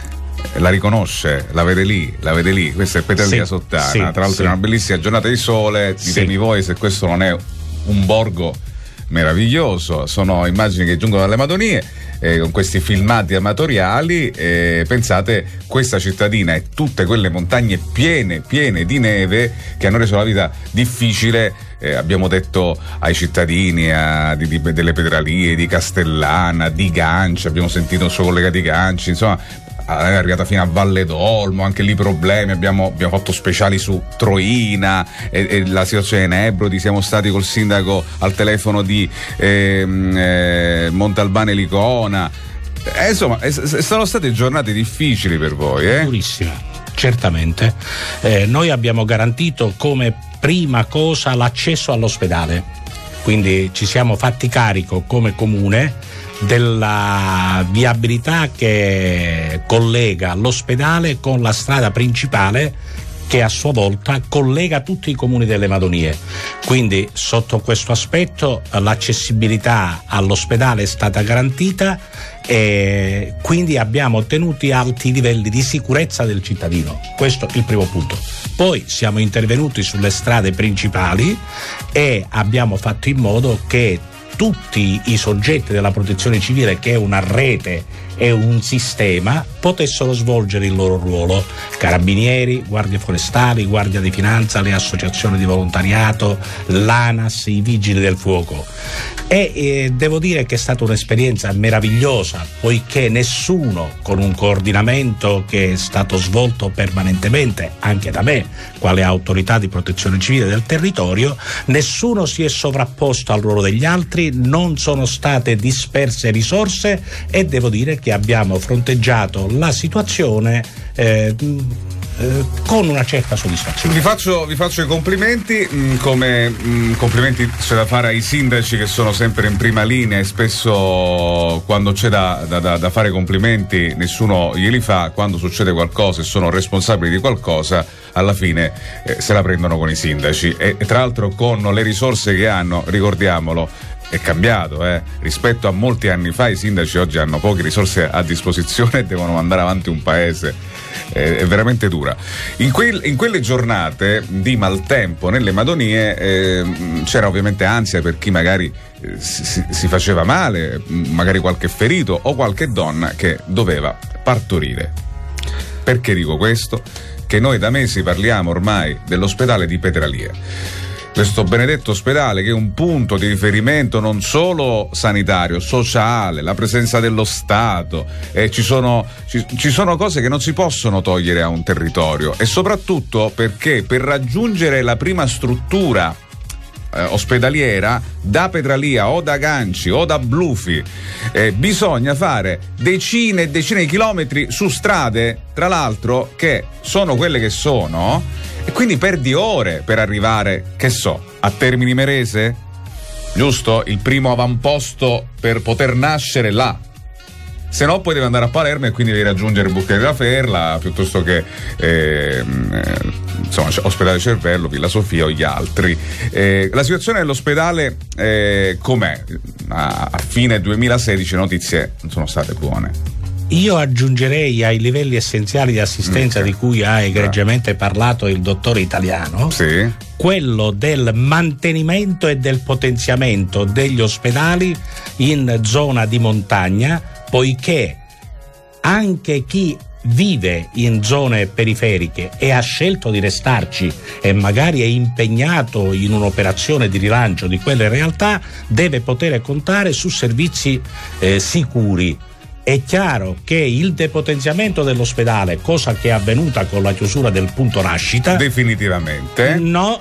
La riconosce, la vede lì, la vede lì, questa è Petralia sì, Sottana, sì, tra l'altro sì. È una bellissima giornata di sole, ditemi sì. Voi se questo non è un borgo meraviglioso. Sono immagini che giungono dalle Madonie, eh, con questi filmati amatoriali, eh, pensate, questa cittadina e tutte quelle montagne piene, piene di neve che hanno reso la vita difficile. Eh, abbiamo detto ai cittadini a, di, di, delle Petralie, di Castellana, di Ganci, abbiamo sentito il suo collega di Ganci, insomma è arrivata fino a Valle d'Olmo, anche lì problemi, abbiamo, abbiamo fatto speciali su Troina e, e la situazione in Ebrodi, siamo stati col sindaco al telefono di eh, eh, Montalbano e Licona, eh, insomma è, è, sono state giornate difficili per voi, eh? Durissime, certamente. Eh, noi abbiamo garantito come prima cosa l'accesso all'ospedale, quindi ci siamo fatti carico come comune della viabilità che collega l'ospedale con la strada principale che a sua volta collega tutti i comuni delle Madonie. Quindi sotto questo aspetto l'accessibilità all'ospedale è stata garantita e quindi abbiamo ottenuti alti livelli di sicurezza del cittadino. Questo è il primo punto. Poi siamo intervenuti sulle strade principali e abbiamo fatto in modo che tutti i soggetti della protezione civile, che è una rete e un sistema, potessero svolgere il loro ruolo: carabinieri, guardie forestali, guardia di finanza, le associazioni di volontariato, l'ANAS, i vigili del fuoco. E eh, devo dire che è stata un'esperienza meravigliosa, poiché nessuno, con un coordinamento che è stato svolto permanentemente anche da me quale autorità di protezione civile del territorio, nessuno si è sovrapposto al ruolo degli altri, non sono state disperse risorse e devo dire che abbiamo fronteggiato la situazione eh, eh, con una certa soddisfazione. Vi faccio, vi faccio i complimenti, mh, come mh, complimenti c'è da fare ai sindaci che sono sempre in prima linea e spesso quando c'è da, da, da, da fare complimenti nessuno glieli fa, quando succede qualcosa e sono responsabili di qualcosa alla fine eh, se la prendono con i sindaci e, e tra l'altro con le risorse che hanno, ricordiamolo, è cambiato, eh. Rispetto a molti anni fa i sindaci oggi hanno poche risorse a disposizione e devono mandare avanti un paese, eh, è veramente dura. In, quel, in quelle giornate di maltempo nelle Madonie eh, c'era ovviamente ansia per chi magari eh, si, si faceva male, magari qualche ferito o qualche donna che doveva partorire. Perché dico questo? Che noi da mesi parliamo ormai dell'ospedale di Petralia. Questo benedetto ospedale che è un punto di riferimento non solo sanitario, sociale, la presenza dello Stato, eh, ci sono, ci, ci sono cose che non si possono togliere a un territorio e soprattutto perché per raggiungere la prima struttura eh, ospedaliera da Petralia o da Ganci o da Blufi eh, bisogna fare decine e decine di chilometri su strade, tra l'altro, che sono quelle che sono. E quindi perdi ore per arrivare, che so, a Termini Imerese, giusto? Il primo avamposto per poter nascere là. Se no poi devi andare a Palermo e quindi devi raggiungere Bucca della Ferla piuttosto che eh, eh, insomma Ospedale Cervello, Villa Sofia o gli altri. Eh, la situazione dell'ospedale eh, com'è? A, a fine duemilasedici notizie non sono state buone. Io aggiungerei ai livelli essenziali di assistenza mm, di cui ha egregiamente parlato il dottore Italiano, sì, quello del mantenimento e del potenziamento degli ospedali in zona di montagna, poiché anche chi vive in zone periferiche e ha scelto di restarci e magari è impegnato in un'operazione di rilancio di quelle realtà deve poter contare su servizi eh, sicuri. È chiaro che il depotenziamento dell'ospedale, cosa che è avvenuta con la chiusura del punto nascita, definitivamente no,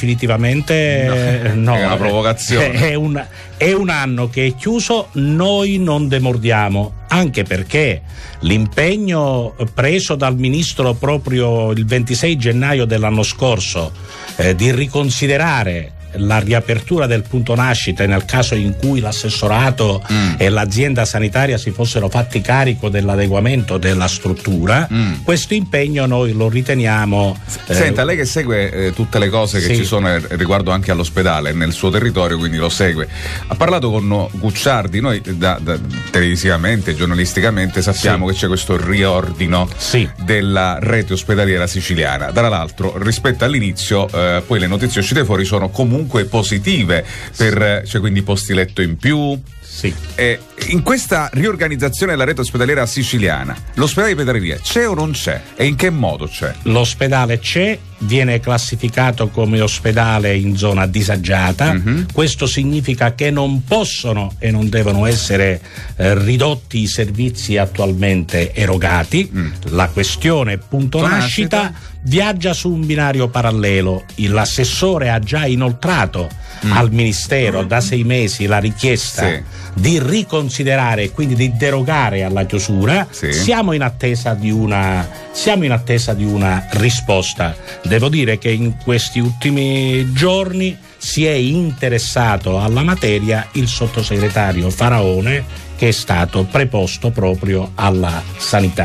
definitivamente no, no è una provocazione, è un, è un anno che è chiuso, noi non demordiamo, anche perché l'impegno preso dal ministro proprio il ventisei gennaio dell'anno scorso eh, di riconsiderare la riapertura del punto nascita nel caso in cui l'assessorato mm. e l'azienda sanitaria si fossero fatti carico dell'adeguamento della struttura, mm. questo impegno noi lo riteniamo. Senta, eh, lei che segue eh, tutte le cose che sì. ci sono eh, riguardo anche all'ospedale nel suo territorio, quindi lo segue, ha parlato con Gucciardi. Noi da, da, televisivamente, giornalisticamente sappiamo sì. che c'è questo riordino sì. della rete ospedaliera siciliana. Tra l'altro rispetto all'inizio eh, poi le notizie uscite fuori sono comunque positive per, cioè quindi posti letto in più. Sì. Eh, in questa riorganizzazione della rete ospedaliera siciliana, l'ospedale di Petralia c'è o non c'è? E in che modo c'è? L'ospedale c'è, viene classificato come ospedale in zona disagiata. Mm-hmm. Questo significa che non possono e non devono essere eh, ridotti i servizi attualmente erogati. Mm. La questione punto nascita, nascita viaggia su un binario parallelo. L'assessore ha già inoltrato mm. al Ministero da sei mesi la richiesta sì. di riconsiderare e quindi di derogare alla chiusura. Sì. Siamo in attesa di una siamo in attesa di una risposta. Devo dire che in questi ultimi giorni si è interessato alla materia il sottosegretario Faraone, che è stato preposto proprio alla sanità.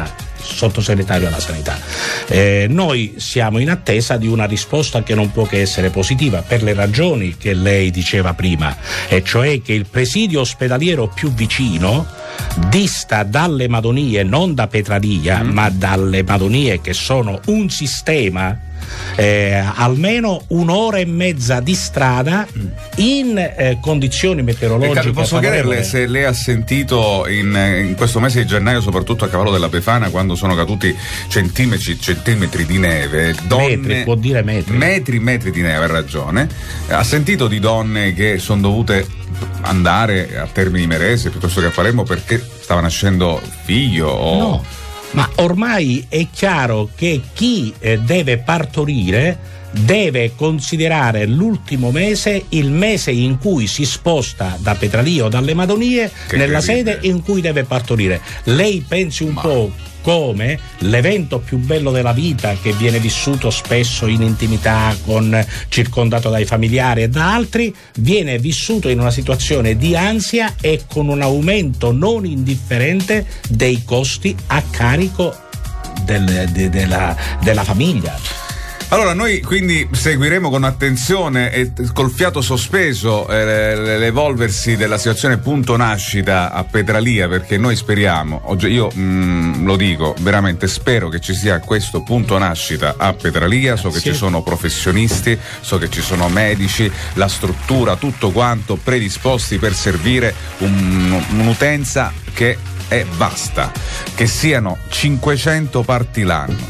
sottosegretario alla sanità. Eh, noi siamo in attesa di una risposta che non può che essere positiva per le ragioni che lei diceva prima, e cioè che il presidio ospedaliero più vicino dista dalle Madonie, non da Petralia, mm. ma dalle Madonie, che sono un sistema, eh, almeno un'ora e mezza di strada in eh, condizioni meteorologiche. Eh, posso chiederle se lei ha sentito in, in questo mese di gennaio, soprattutto a cavallo della Befana, quando sono caduti centimetri centimetri di neve, donne, metri, può dire metri metri metri di neve, ha ragione, ha sentito di donne che sono dovute andare a Termini Imerese piuttosto che a Palermo perché stava nascendo figlio o... No, ma ormai è chiaro che chi eh, deve partorire deve considerare l'ultimo mese il mese in cui si sposta da Petralia o dalle Madonie che nella sede in cui deve partorire. Lei pensi un ma... po' come l'evento più bello della vita, che viene vissuto spesso in intimità, con circondato dai familiari e da altri, viene vissuto in una situazione di ansia e con un aumento non indifferente dei costi a carico del, de, della, della famiglia. Allora noi quindi seguiremo con attenzione e col fiato sospeso eh, l'evolversi della situazione punto nascita a Petralia, perché noi speriamo, oggi io mh, lo dico veramente, spero che ci sia questo punto nascita a Petralia. So che sì. Ci sono professionisti, so che ci sono medici, la struttura, tutto quanto predisposti per servire un, un'utenza che è vasta, che siano cinquecento parti l'anno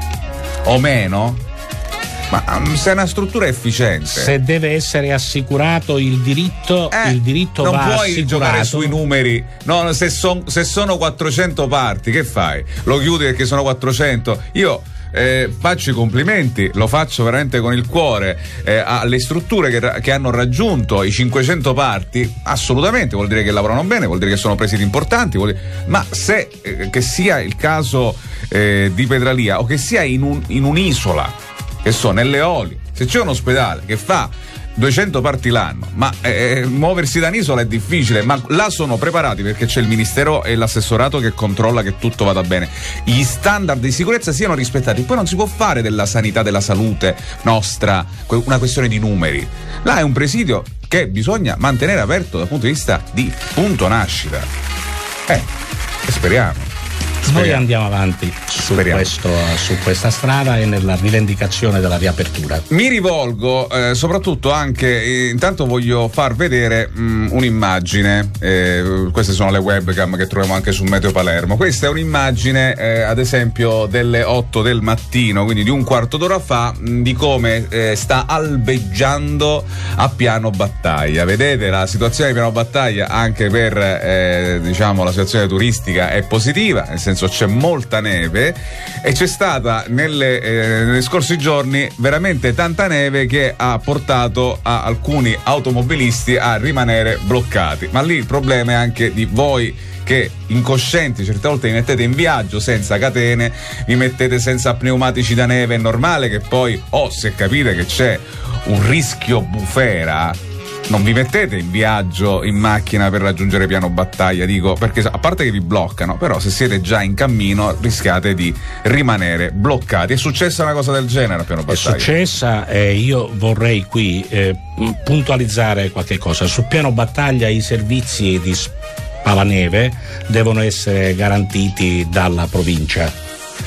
o meno. Ma um, se è una struttura efficiente, se deve essere assicurato il diritto, eh, il diritto non va puoi assicurato. Giocare sui numeri. No, se, son, se sono quattrocento parti, che fai? Lo chiudi perché sono quattrocento? Io eh, faccio i complimenti, lo faccio veramente con il cuore eh, alle strutture che, che hanno raggiunto i cinquecento parti. Assolutamente, vuol dire che lavorano bene, vuol dire che sono presidi importanti, vuol dire... ma se eh, che sia il caso eh, di Petralia o che sia in, un, in un'isola, che so, nelle Eolie, se c'è un ospedale che fa duecento parti l'anno, ma eh, muoversi da un'isola è difficile, ma là sono preparati perché c'è il ministero e l'assessorato che controlla che tutto vada bene, gli standard di sicurezza siano rispettati. Poi non si può fare della sanità, della salute nostra una questione di numeri. Là è un presidio che bisogna mantenere aperto dal punto di vista di punto nascita. Eh, speriamo. Noi andiamo avanti su, questo, su questa strada e nella rivendicazione della riapertura. Mi rivolgo eh, soprattutto anche, eh, intanto voglio far vedere mh, un'immagine, eh, queste sono le webcam che troviamo anche su Meteo Palermo. Questa è un'immagine eh, ad esempio delle otto del mattino, quindi di un quarto d'ora fa, mh, di come eh, sta albeggiando a Piano Battaglia. Vedete, la situazione di Piano Battaglia anche per eh, diciamo la situazione turistica è positiva, nel senso c'è molta neve e c'è stata nelle, eh, negli scorsi giorni veramente tanta neve che ha portato a alcuni automobilisti a rimanere bloccati. Ma lì il problema è anche di voi che incoscienti certe volte vi mettete in viaggio senza catene, vi mettete senza pneumatici da neve. È normale che poi o oh, se capite che c'è un rischio bufera non vi mettete in viaggio in macchina per raggiungere Piano Battaglia, dico, perché a parte che vi bloccano, però se siete già in cammino rischiate di rimanere bloccati. È successa una cosa del genere a Piano Battaglia? È successa, e eh, io vorrei qui eh, puntualizzare qualche cosa. Su Piano Battaglia i servizi di spalaneve devono essere garantiti dalla provincia.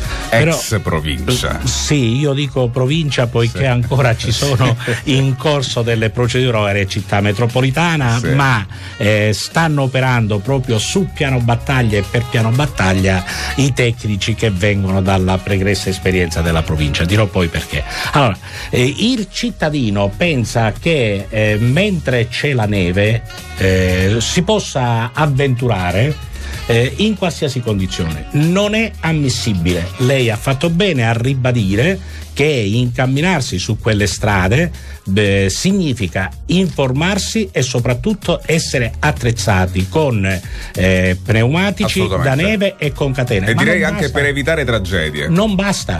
Ex Però, provincia. Sì, io dico provincia poiché sì. ancora ci sono in corso delle procedure ora città metropolitana, sì. ma eh, stanno operando proprio su Piano Battaglia e per Piano Battaglia i tecnici che vengono dalla pregressa esperienza della provincia. Dirò poi perché. Allora, eh, il cittadino pensa che eh, mentre c'è la neve eh, si possa avventurare Eh, in qualsiasi condizione. Non è ammissibile. Lei ha fatto bene a ribadire che incamminarsi su quelle strade beh, significa informarsi e soprattutto essere attrezzati con eh, pneumatici da neve e con catene. E Ma direi non anche basta. Per evitare tragedie. Non basta.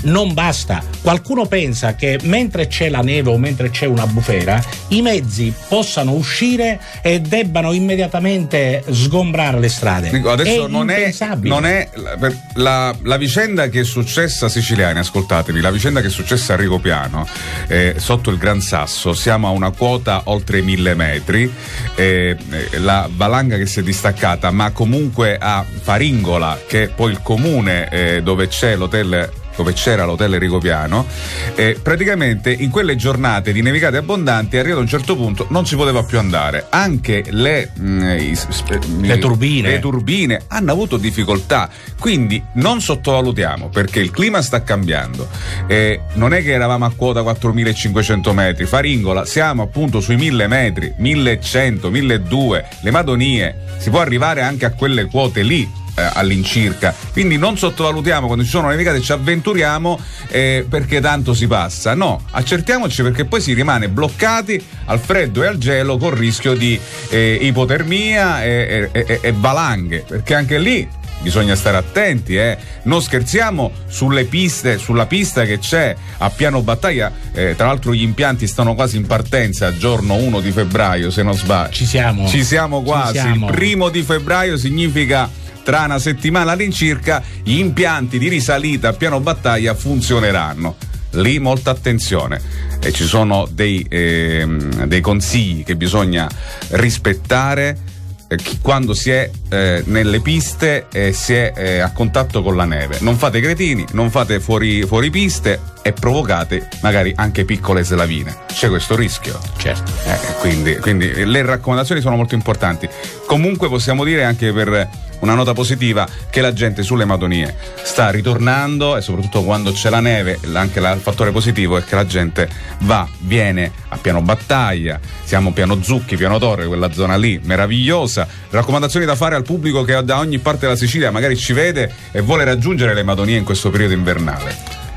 non basta. Qualcuno pensa che mentre c'è la neve o mentre c'è una bufera i mezzi possano uscire e debbano immediatamente sgombrare le strade. Dico, adesso è non è, non è la, la, la vicenda che è successa a Siciliani, ascoltatevi, la vicenda che è successa a Rigopiano eh, sotto il Gran Sasso, siamo a una quota oltre mille metri, eh, la valanga che si è distaccata, ma comunque a Faringola, che è poi il comune eh, dove c'è l'hotel dove c'era l'hotel Rigopiano, eh, praticamente in quelle giornate di nevicate abbondanti, arrivato a un certo punto non si poteva più andare. Anche le, mh, i, le turbine le turbine hanno avuto difficoltà, quindi non sottovalutiamo, perché il clima sta cambiando. Eh, non è che eravamo a quota quattromilacinquecento metri, Faringola siamo appunto sui mille metri, millecento, milleduecento, le Madonie, si può arrivare anche a quelle quote lì all'incirca, quindi non sottovalutiamo quando ci sono le nevicate, ci avventuriamo eh, perché tanto si passa, no, accertiamoci, perché poi si rimane bloccati al freddo e al gelo col rischio di eh, ipotermia e, e, e, e valanghe, perché anche lì bisogna stare attenti, eh. Non scherziamo sulle piste, sulla pista che c'è a Piano Battaglia, eh, tra l'altro gli impianti stanno quasi in partenza, giorno primo di febbraio se non sbaglio. Ci siamo. Ci siamo quasi, Ci siamo. Il primo di febbraio significa tra una settimana all'incirca gli impianti di risalita a Piano Battaglia funzioneranno. Lì molta attenzione, e ci sono dei, eh, dei consigli che bisogna rispettare eh, quando si è eh, nelle piste e si è eh, a contatto con la neve. Non fate cretini, non fate fuori, fuori piste e provocate magari anche piccole slavine. C'è questo rischio. Certo. Eh, quindi, quindi le raccomandazioni sono molto importanti. Comunque possiamo dire anche per una nota positiva che la gente sulle Madonie sta ritornando, e soprattutto quando c'è la neve, anche il fattore positivo è che la gente va, viene a Piano Battaglia, siamo Piano Zucchi, Piano Torre, quella zona lì meravigliosa. Raccomandazioni da fare al pubblico che da ogni parte della Sicilia magari ci vede e vuole raggiungere le Madonie in questo periodo invernale.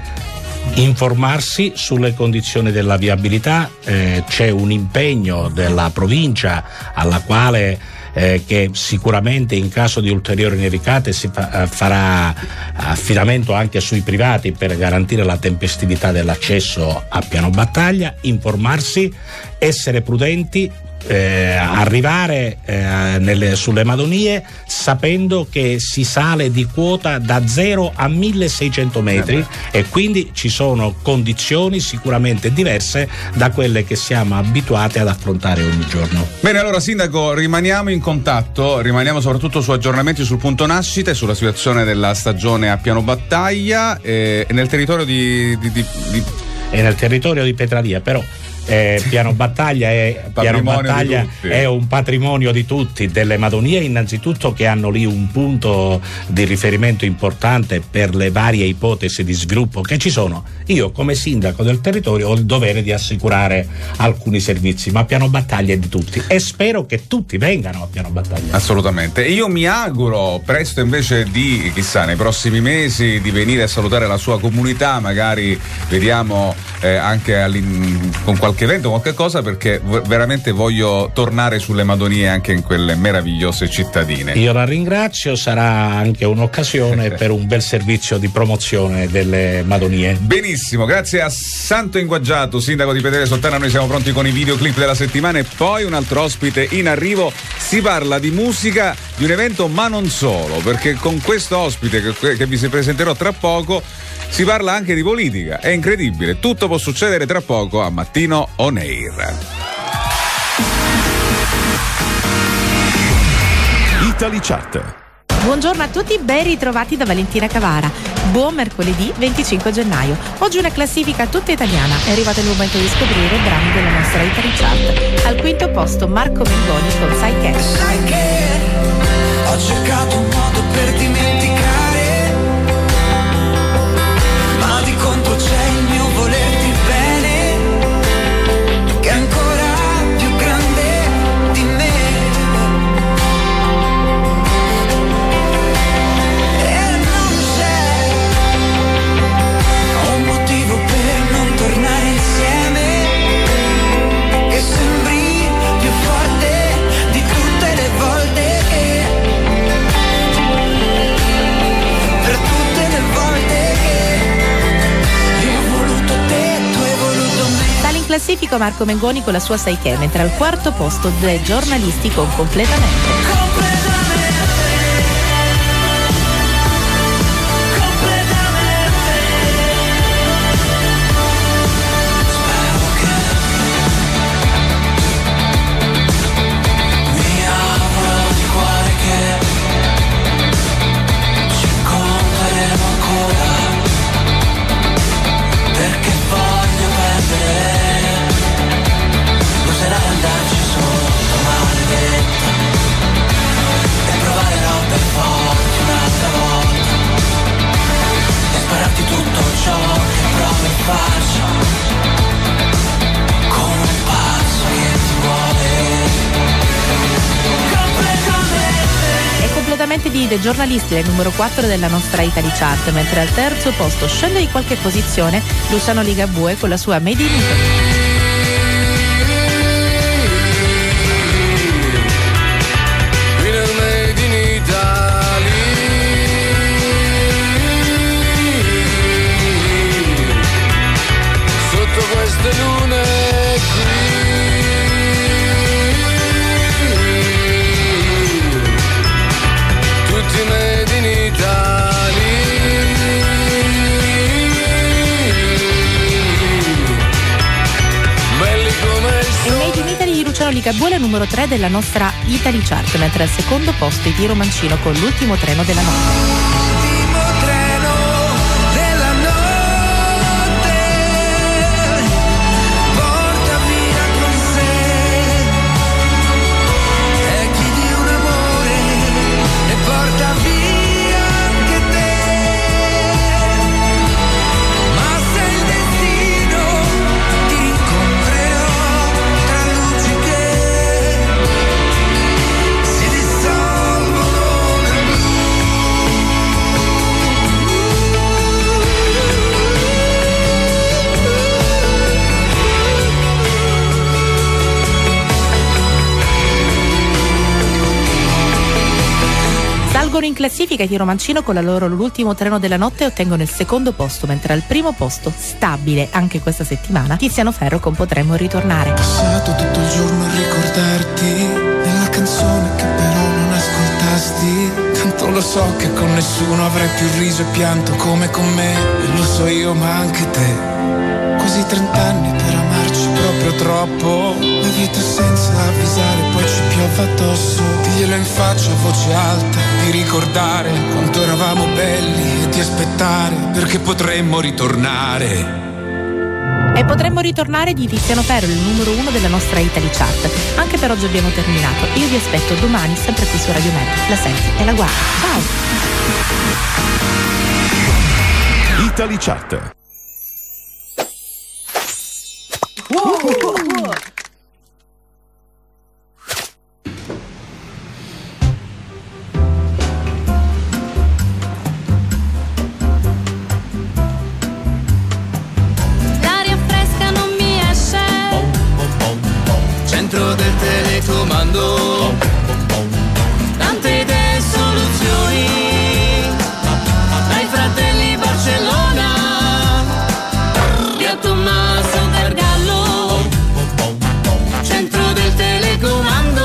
Informarsi sulle condizioni della viabilità, eh, c'è un impegno della provincia alla quale Eh, che sicuramente in caso di ulteriori nevicate si fa, eh, farà affidamento anche sui privati per garantire la tempestività dell'accesso a Piano Battaglia. Informarsi, essere prudenti, eh, arrivare eh, nelle, sulle Madonie sapendo che si sale di quota da zero a milleseicento metri eh e quindi ci sono condizioni sicuramente diverse da quelle che siamo abituati ad affrontare ogni giorno. Bene, allora Sindaco, rimaniamo in contatto, rimaniamo soprattutto su aggiornamenti sul punto nascita e sulla situazione della stagione a Piano Battaglia e nel territorio di, di, di, di... e nel territorio di Petralia, però Eh, Piano Battaglia, è, Piano Battaglia è un patrimonio di tutti, delle Madonie innanzitutto, che hanno lì un punto di riferimento importante per le varie ipotesi di sviluppo che ci sono. Io come sindaco del territorio ho il dovere di assicurare alcuni servizi, ma Piano Battaglia è di tutti e spero che tutti vengano a Piano Battaglia. Assolutamente. E io mi auguro presto invece di, chissà, nei prossimi mesi di venire a salutare la sua comunità, magari vediamo eh, anche con qualche evento, qualche cosa, perché veramente voglio tornare sulle Madonie anche in quelle meravigliose cittadine. Io la ringrazio, sarà anche un'occasione per un bel servizio di promozione delle Madonie. Benissimo, grazie a Santo Inguaggiato, sindaco di Petrele Sottana. Noi siamo pronti con i videoclip della settimana e poi un altro ospite in arrivo. Si parla di musica, di un evento, ma non solo, perché con questo ospite che, che vi si presenterò tra poco si parla anche di politica. È incredibile, tutto può succedere tra poco a Mattino On Air. Italy Chat. Buongiorno a tutti, ben ritrovati da Valentina Cavara. Buon mercoledì venticinque gennaio. Oggi una classifica tutta italiana. È arrivato il momento di scoprire i brani della nostra Italy Chat. Al quinto posto Marco Mengoni con Sai che. Sai che ho cercato un modo per dimenticare, ma di contro c'è il mio volerti bene, che è ancora più grande di me. E non c'è un motivo per non tornare insieme, che sembri più forte di tutte le volte che classifica Marco Mengoni con la sua Sai che, mentre al quarto posto The Giornalisti con Completamente. Di The Giornalisti è il numero quattro della nostra Italy Chart, mentre al terzo posto scende di qualche posizione Luciano Ligabue con la sua Made in Italy. Sotto queste lune qui Made in Italy, belli come il sole. E Made in Italy di Luciano Ligabue è il numero tre della nostra Italy Chart, mentre al secondo posto Tiro Mancino con L'ultimo treno della notte. In classifica i Tiro Mancino con la loro L'ultimo treno della notte ottengono il secondo posto, mentre al primo posto, stabile anche questa settimana, Tiziano Ferro con Potremmo ritornare. Passato tutto il giorno a ricordarti della canzone che però non ascoltasti. Tanto lo so che con nessuno avrai più riso e pianto come con me, e lo so io ma anche te. Quasi trent'anni per amarci proprio troppo. La vita senza avvisare, poi ci piove addosso. Diglielo in faccia a voce alta, di ricordare quanto eravamo belli e di aspettare, perché potremmo ritornare. E Potremmo ritornare di Tiziano Ferro, il numero uno della nostra Italy Chart. Anche per oggi abbiamo terminato. Io vi aspetto domani, sempre qui su Radio Med. La senti e la guardi. Ciao! Italy Chart. L'aria fresca non mi esce. Centro del telecomando. Tante idee e soluzioni. Dai fratelli Barcellona. Via Tommaso Gargallo. Centro del telecomando.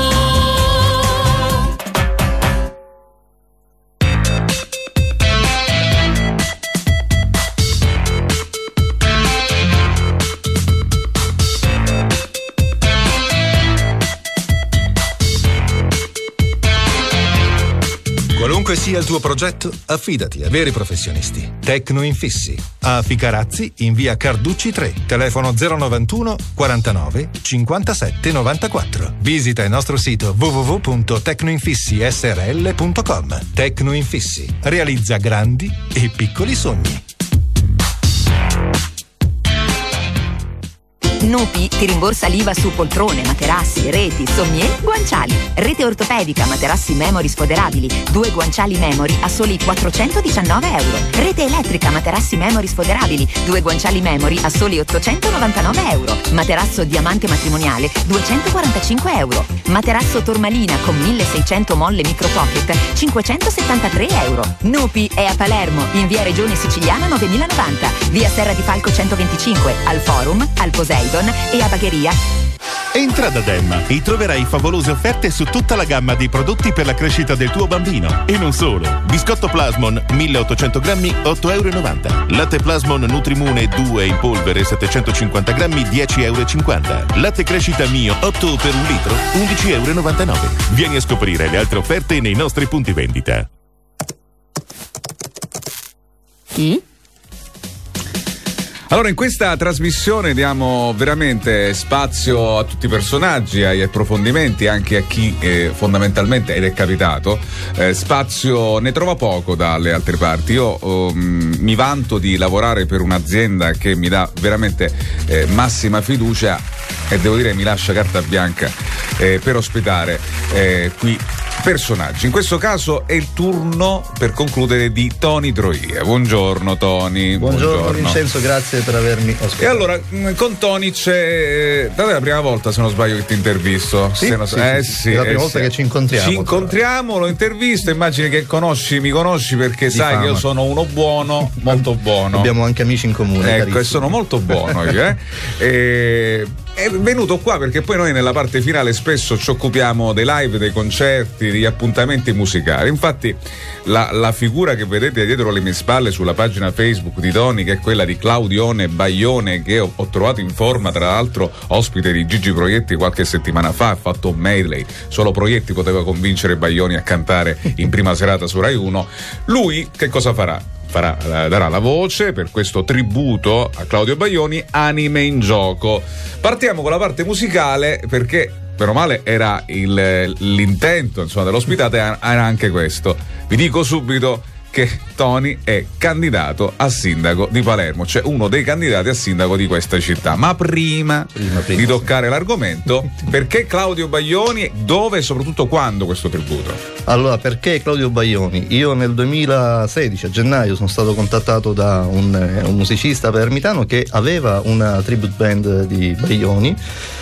Qualunque sia il tuo progetto, affidati a veri professionisti. Tecno Infissi. A Ficarazzi, in via Carducci tre. Telefono zero novantuno quarantanove cinquantasette novantaquattro. Visita il nostro sito w w w punto tecnoinfissi s r l punto com. Tecno Infissi. Realizza grandi e piccoli sogni. Nupi ti rimborsa l'I V A su poltrone, materassi, reti, sommier, guanciali. Rete ortopedica, materassi Memory sfoderabili, due guanciali Memory a soli quattrocentodiciannove euro. Rete elettrica, materassi Memory sfoderabili, due guanciali Memory a soli ottocentonovantanove euro. Materasso diamante matrimoniale, duecentoquarantacinque euro. Materasso Tormalina con milleseicento molle micro pocket, cinquecentosettantatré euro. Nupi è a Palermo, in via Regione Siciliana novemilanovanta, via Serra di Falco centoventicinque, al Forum, al Poseidon London e a Bagheria. Entra da Demma e troverai favolose offerte su tutta la gamma di prodotti per la crescita del tuo bambino. E non solo. Biscotto Plasmon milleottocento grammi, otto virgola novanta euro. Latte Plasmon Nutrimune due in polvere settecentocinquanta grammi, dieci virgola cinquanta euro. Latte Crescita Mio otto per un litro, undici virgola novantanove euro. Vieni a scoprire le altre offerte nei nostri punti vendita. Mm? Allora, in questa trasmissione diamo veramente spazio a tutti i personaggi, agli approfondimenti, anche a chi eh, fondamentalmente, ed è capitato, eh, spazio ne trova poco dalle altre parti. Io um, mi vanto di lavorare per un'azienda che mi dà veramente eh, massima fiducia e devo dire mi lascia carta bianca eh, per ospitare eh, qui personaggi. In questo caso è il turno, per concludere, di Tony Troia. Buongiorno Tony. Buongiorno, Buongiorno Vincenzo, grazie per avermi ospitato. E allora con Tony c'è, da te è la prima volta, se non sbaglio, che ti intervisto. Sì, se non... sì, eh, sì, sì, è la eh, prima volta sì. che ci incontriamo. Ci incontriamo, lo intervisto, immagini che conosci, mi conosci perché Di sai fama. che io sono uno buono, molto buono. Abbiamo anche amici in comune. Ecco, carissimi. e sono molto buono io, eh. E... è venuto qua perché poi noi nella parte finale spesso ci occupiamo dei live, dei concerti, degli appuntamenti musicali. Infatti la, la figura che vedete dietro le mie spalle sulla pagina Facebook di Tony, che è quella di Claudione Baglione, che ho, ho trovato in forma, tra l'altro ospite di Gigi Proietti qualche settimana fa, ha fatto un medley, solo Proietti poteva convincere Baglioni a cantare in prima serata su Rai uno. Lui che cosa farà? Farà, darà la voce per questo tributo a Claudio Baglioni, Anime in gioco. Partiamo con la parte musicale perché meno male era il, l'intento, insomma, dell'ospitata era anche questo. Vi dico subito che Tony è candidato a sindaco di Palermo, cioè uno dei candidati a sindaco di questa città. Ma prima, prima, prima di toccare sì. l'argomento, perché Claudio Baglioni, dove e soprattutto quando questo tributo? Allora, perché Claudio Baglioni? Io nel duemilasedici, a gennaio, sono stato contattato da un, un musicista palermitano che aveva una tribute band di Baglioni.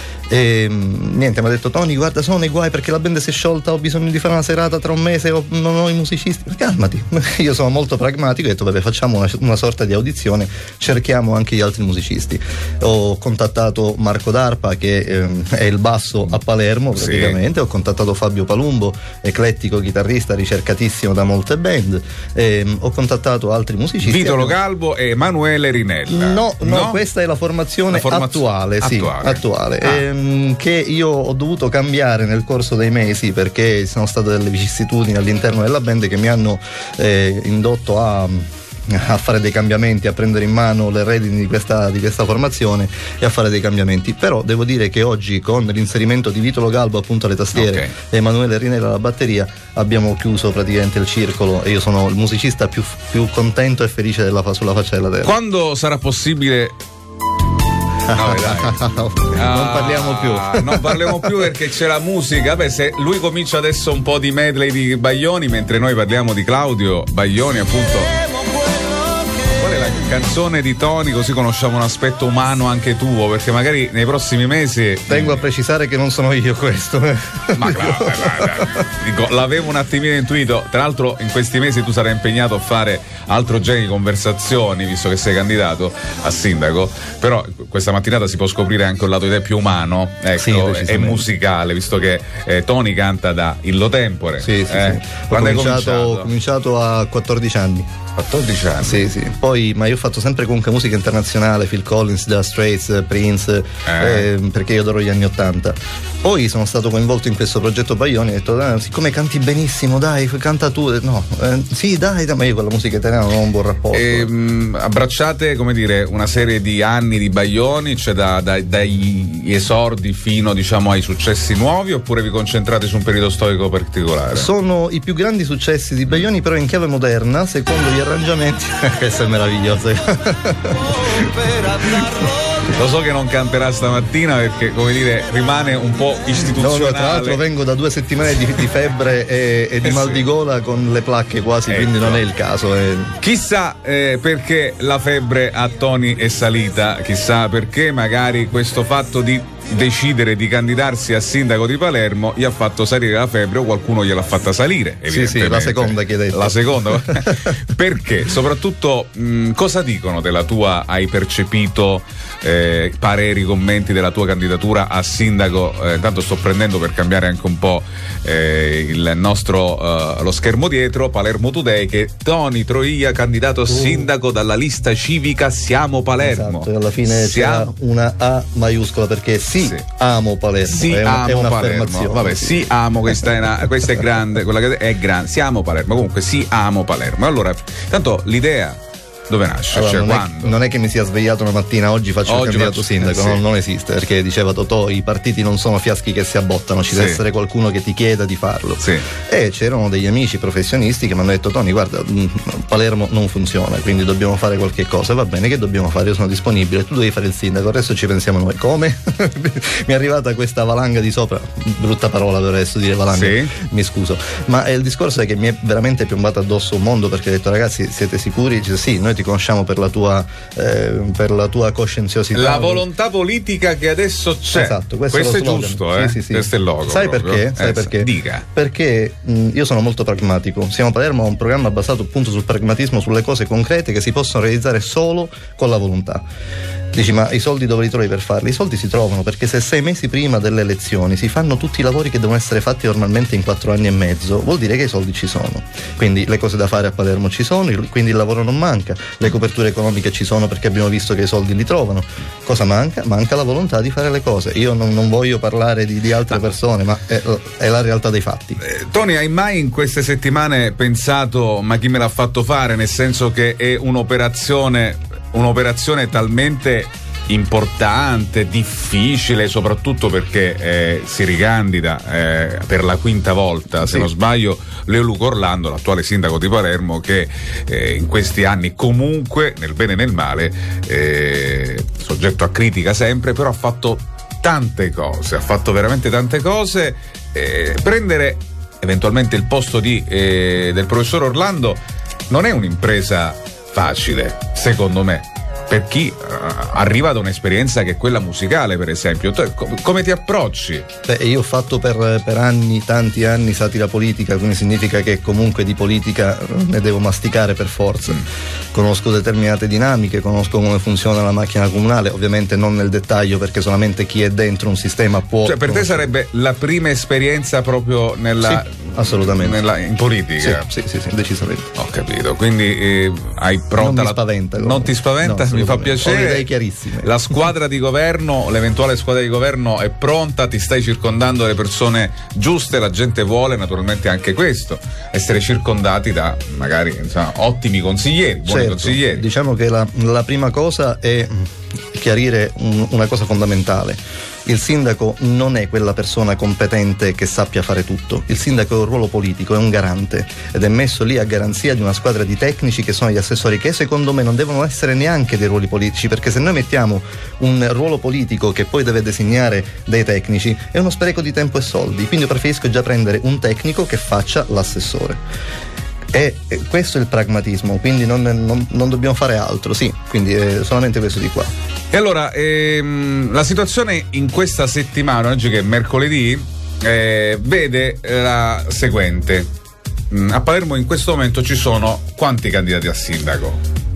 E niente, mi ha detto: Tony, guarda, sono nei guai perché la band si è sciolta, ho bisogno di fare una serata tra un mese, ho, non ho i musicisti. Calmati, io sono molto pragmatico, ho detto vabbè, facciamo una, una sorta di audizione, cerchiamo anche gli altri musicisti. Ho contattato Marco D'Arpa, che ehm, è il basso a Palermo praticamente, sì. Ho contattato Fabio Palumbo, eclettico chitarrista ricercatissimo da molte band, ehm, ho contattato altri musicisti. Vitolo Galbo e Emanuele Rinella. No, no, no, questa è la formazione, la formazio- attuale, sì, attuale. attuale. Ah. Ehm, che io ho dovuto cambiare nel corso dei mesi perché ci sono state delle vicissitudini all'interno della band che mi hanno eh, indotto a a fare dei cambiamenti, a prendere in mano le redini di questa, di questa formazione e a fare dei cambiamenti. Però devo dire che oggi, con l'inserimento di Vitolo Galbo appunto alle tastiere, okay, e Emanuele Rinella alla batteria, abbiamo chiuso praticamente il circolo e io sono il musicista più, più contento e felice della, sulla faccia della terra. Quando sarà possibile? No, dai. non parliamo più. Non parliamo più perché c'è la musica. Beh, se lui comincia adesso un po' di medley di Baglioni, mentre noi parliamo di Claudio Baglioni, appunto. Qual è la canzone di Tony, così conosciamo un aspetto umano anche tuo, perché magari nei prossimi mesi. Tengo a precisare che non sono io questo. Ma claro, dico, l'avevo un attimino intuito. Tra l'altro in questi mesi tu sarai impegnato a fare altro genere di conversazioni, visto che sei candidato a sindaco. Però questa mattinata si può scoprire anche un lato di te più umano, ecco, sì, e musicale, visto che eh, Tony canta da Illo Tempore. Sì, sì, eh? sì. Quando ho hai cominciato, cominciato? Ho cominciato a quattordici anni. quattordici anni? Sì, sì. Poi, ma io ho fatto sempre comunque musica internazionale, Phil Collins, The Straits, Prince, eh. Eh, perché io adoro gli anni ottanta. Poi sono stato coinvolto in questo progetto Baglioni e ho detto: ah, siccome canti benissimo, dai, canta tu. No, eh, sì, dai, dai, ma io con la musica italiana non ho un buon rapporto. E, mh, abbracciate, come dire, una serie di anni di Baglioni, cioè da, da, dagli esordi fino, diciamo, ai successi nuovi, oppure vi concentrate su un periodo storico particolare? Sono i più grandi successi di Baglioni, però in chiave moderna, secondo gli arrangiamenti. Questo è meraviglioso. Lo so che non canterà stamattina perché, come dire, rimane un po' istituzionale. No, no, tra l'altro vengo da due settimane di, di febbre e, e di eh mal sì. di gola con le placche quasi, ecco. Quindi non è il caso. È... Chissà eh, perché la febbre a Tony è salita, chissà perché magari questo fatto di decidere di candidarsi a sindaco di Palermo gli ha fatto salire la febbre, o qualcuno gliel'ha fatta salire. Sì, sì, la seconda che hai detto. La seconda. Perché? Soprattutto mh, cosa dicono della tua, hai percepito eh, pareri, commenti della tua candidatura a sindaco. Eh, intanto sto prendendo per cambiare anche un po' eh, il nostro eh, lo schermo dietro, Palermo Today, che Tony Troia candidato a sindaco dalla lista civica Siamo Palermo. Esatto, alla fine Siamo... c'è una A maiuscola perché sì, sì. amo Palermo. Sì, è, una, amo è un'affermazione. Palermo. Vabbè, sì, sì amo, questa è, una, questa è grande, quella che è grande. Siamo Palermo, comunque sì, amo Palermo. Allora, tanto l'idea dove nasce? Allora, cioè, non, quando? È, non è che mi sia svegliato una mattina oggi faccio oggi il candidato faccio, sindaco, eh, sì. non, non esiste, perché diceva Totò i partiti non sono fiaschi che si abbottano, ci sì. deve essere qualcuno che ti chieda di farlo. Sì. E c'erano degli amici professionisti che mi hanno detto Tony guarda Palermo non funziona, quindi dobbiamo fare qualche cosa. Va bene, che dobbiamo fare? Io sono disponibile, tu devi fare il sindaco, adesso ci pensiamo noi. Come? Mi è arrivata questa valanga di sopra, brutta parola per adesso dire valanga, sì. mi scuso, ma il discorso è che mi è veramente piombato addosso un mondo, perché ho detto ragazzi siete sicuri? Dice, sì, noi ti conosciamo per la tua Eh, per la tua coscienziosità, la volontà politica che adesso c'è. Esatto, questo, questo è, è giusto, eh? Sì, sì, sì. Questo è il logo. Sai proprio. perché? Sai eh, perché? Dica. Perché mh, io sono molto pragmatico. Siamo Palermo ha un programma basato appunto sul pragmatismo, sulle cose concrete che si possono realizzare solo con la volontà. Dici, ma i soldi dove li trovi per farli? I soldi si trovano, perché se sei mesi prima delle elezioni si fanno tutti i lavori che devono essere fatti normalmente in quattro anni e mezzo, vuol dire che i soldi ci sono. Quindi le cose da fare a Palermo ci sono, quindi il lavoro non manca, le coperture economiche ci sono perché abbiamo visto che i soldi li trovano. Cosa manca? Manca la volontà di fare le cose. Io non, non voglio parlare di, di altre persone, ma è, è la realtà dei fatti. Eh, Tony, hai mai in queste settimane pensato ma chi me l'ha fatto fare? Nel senso che è un'operazione un'operazione talmente importante, difficile, soprattutto perché eh, si ricandida eh, per la quinta volta, se sì. non sbaglio, Leo Luca Orlando, l'attuale sindaco di Palermo, che eh, in questi anni comunque, nel bene e nel male, eh, soggetto a critica sempre, però ha fatto tante cose, ha fatto veramente tante cose. Eh, prendere eventualmente il posto di, eh, del professor Orlando non è un'impresa facile, secondo me, per chi uh, arriva da un'esperienza che è quella musicale, per esempio. Tu, com- come ti approcci? Beh, io ho fatto per, per anni, tanti anni satira politica, quindi significa che comunque di politica ne devo masticare per forza. Mm. Conosco determinate dinamiche, conosco come funziona la macchina comunale, ovviamente non nel dettaglio perché solamente chi è dentro un sistema può. Cioè, per te sarebbe la prima esperienza proprio nella, sì, assolutamente. Nella, in politica? Sì, sì, sì, sì, decisamente. Ho capito, quindi eh, hai pronta non mi la... spaventa. Non ti spaventa? No, mi fa piacere. Ho le idee chiarissime. La squadra di governo, l'eventuale squadra di governo è pronta, ti stai circondando delle persone giuste, la gente vuole naturalmente anche questo, essere circondati da magari insomma, ottimi consiglieri, buoni certo, consiglieri. Diciamo che la, la prima cosa è chiarire un, una cosa fondamentale. Il sindaco non è quella persona competente che sappia fare tutto. Il sindaco è un ruolo politico, è un garante ed è messo lì a garanzia di una squadra di tecnici che sono gli assessori, che secondo me non devono essere neanche dei ruoli politici, perché se noi mettiamo un ruolo politico che poi deve designare dei tecnici è uno spreco di tempo e soldi, quindi io preferisco già prendere un tecnico che faccia l'assessore. E questo è il pragmatismo, quindi non, non, non dobbiamo fare altro, sì, quindi è solamente questo di qua. E allora, ehm, la situazione in questa settimana, oggi che è mercoledì, eh, vede la seguente. Mm, a Palermo in questo momento ci sono quanti candidati a sindaco?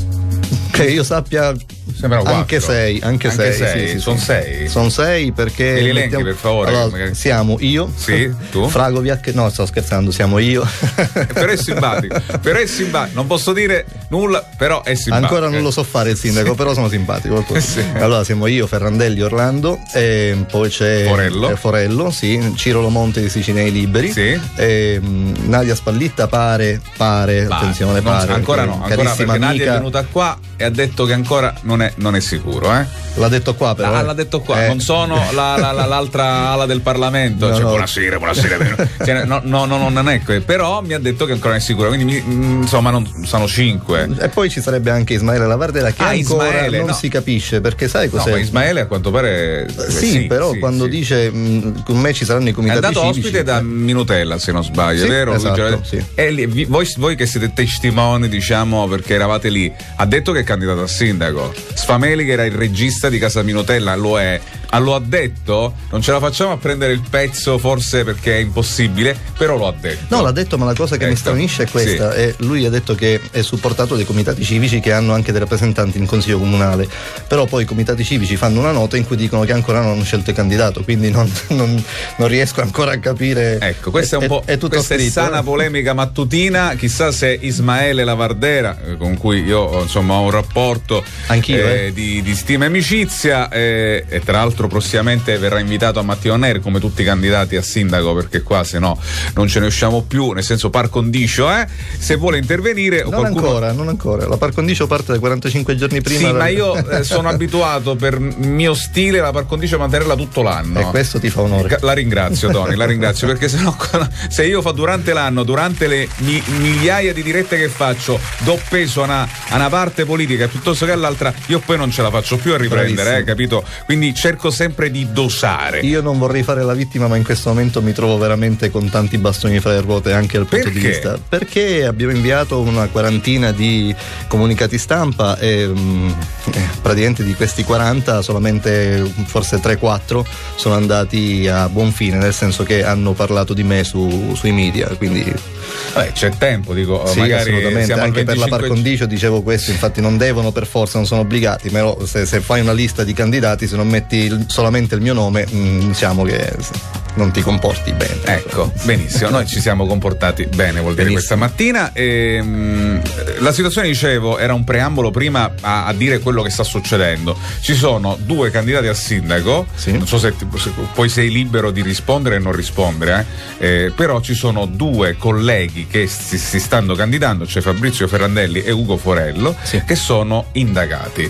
Che io sappia anche sei, anche, anche sei, sei. Sì, sì, sono sì. sei. Sono sei perché. E li elenchi mettiamo... per favore. Allora, magari... siamo io, sì, tu? Fragoviac, no, sto scherzando, siamo io. Però è simpatico, però è simpatico, non posso dire nulla, però è simpatico. Ancora non lo so fare il sindaco, sì. Però sono simpatico. Sì. Allora siamo io, Ferrandelli, Orlando, e poi c'è Forello, eh, Forello sì, Ciro Lomonte di Siciliani Liberi, sì. E, um, Nadia Spallitta pare, pare, pare. attenzione, non, pare. Ancora no, ancora perché amica. Nadia è venuta qua e ha detto che ancora non è, non è sicuro, eh? L'ha detto qua però. Ah, eh. l'ha detto qua, eh. non sono la, la, la, l'altra ala del Parlamento. No, cioè, no. Buonasera, buonasera. Cioè, no, no, no, non è quello. Però mi ha detto che ancora non è sicuro. Quindi mi, insomma, non, sono cinque. E poi ci sarebbe anche Ismaele Lavardella che ah, ancora Ismaele, non no. si capisce, perché sai cos'è? No, ma Ismaele a quanto pare. Eh, sì, sì, però sì, quando sì. dice mh, con me ci saranno i comitati civici. È andato civici, ospite da Minutella, se non sbaglio, sì, è vero? Esatto, sì. E lì, vi, voi, voi che siete testimoni, diciamo, perché eravate lì, ha detto che è candidato a sindaco. Sfameli, che era il regista di Casa Minutella, lo è. Ah, lo ha detto? Non ce la facciamo a prendere il pezzo, forse perché è impossibile, però lo ha detto. No, l'ha detto, ma la cosa che ecco. mi stranisce è questa. Sì. E lui ha detto che è supportato dai comitati civici che hanno anche dei rappresentanti in consiglio comunale, però poi i comitati civici fanno una nota in cui dicono che ancora non hanno scelto il candidato, quindi non, non, non riesco ancora a capire. Ecco, questa è un è, po' è tutto questa scritto, è sana eh? polemica mattutina. Chissà se Ismaele Lavardera, con cui io insomma ho un rapporto Anch'io, eh, eh. di, di stima e amicizia, eh, e tra l'altro prossimamente verrà invitato a Matteo On Air come tutti i candidati a sindaco, perché qua se no non ce ne usciamo più, nel senso par condicio, eh? Se vuole intervenire o Non qualcuno... ancora, non ancora. La par condicio parte da quarantacinque giorni prima. Sì, da... ma io eh, sono abituato per mio stile la par condicio a mantenerla tutto l'anno. E questo ti fa onore. La ringrazio, Tony, la ringrazio, perché sennò se io fa durante l'anno, durante le mi- migliaia di dirette che faccio, do peso a una, a una parte politica piuttosto che all'altra, io poi non ce la faccio più a riprendere, eh, capito? Quindi cerco sempre di dosare. Io non vorrei fare la vittima, ma in questo momento mi trovo veramente con tanti bastoni fra le ruote anche dal punto Perché? di vista. Perché abbiamo inviato una quarantina di comunicati stampa e mh, eh, praticamente di questi quaranta solamente forse tre quattro sono andati a buon fine, nel senso che hanno parlato di me su, sui media, quindi Vabbè, c'è tempo, dico, sì, magari assolutamente, siamo anche al per la par venticinque condicio dicevo questo, infatti non devono per forza, non sono obbligati, però se, se fai una lista di candidati, se non metti il, solamente il mio nome, mh, diciamo che non ti comporti bene. Ecco, benissimo, noi ci siamo comportati bene, vuol dire, Benissimo. questa mattina. E, mh, la situazione, dicevo, era un preambolo prima a, a dire quello che sta succedendo. Ci sono due candidati a sindaco, sì. non so se, ti, se poi sei libero di rispondere e non rispondere, eh? Eh, però ci sono due colleghi che si, si stanno candidando, cioè Fabrizio Ferrandelli e Ugo Forello, sì. che sono indagati.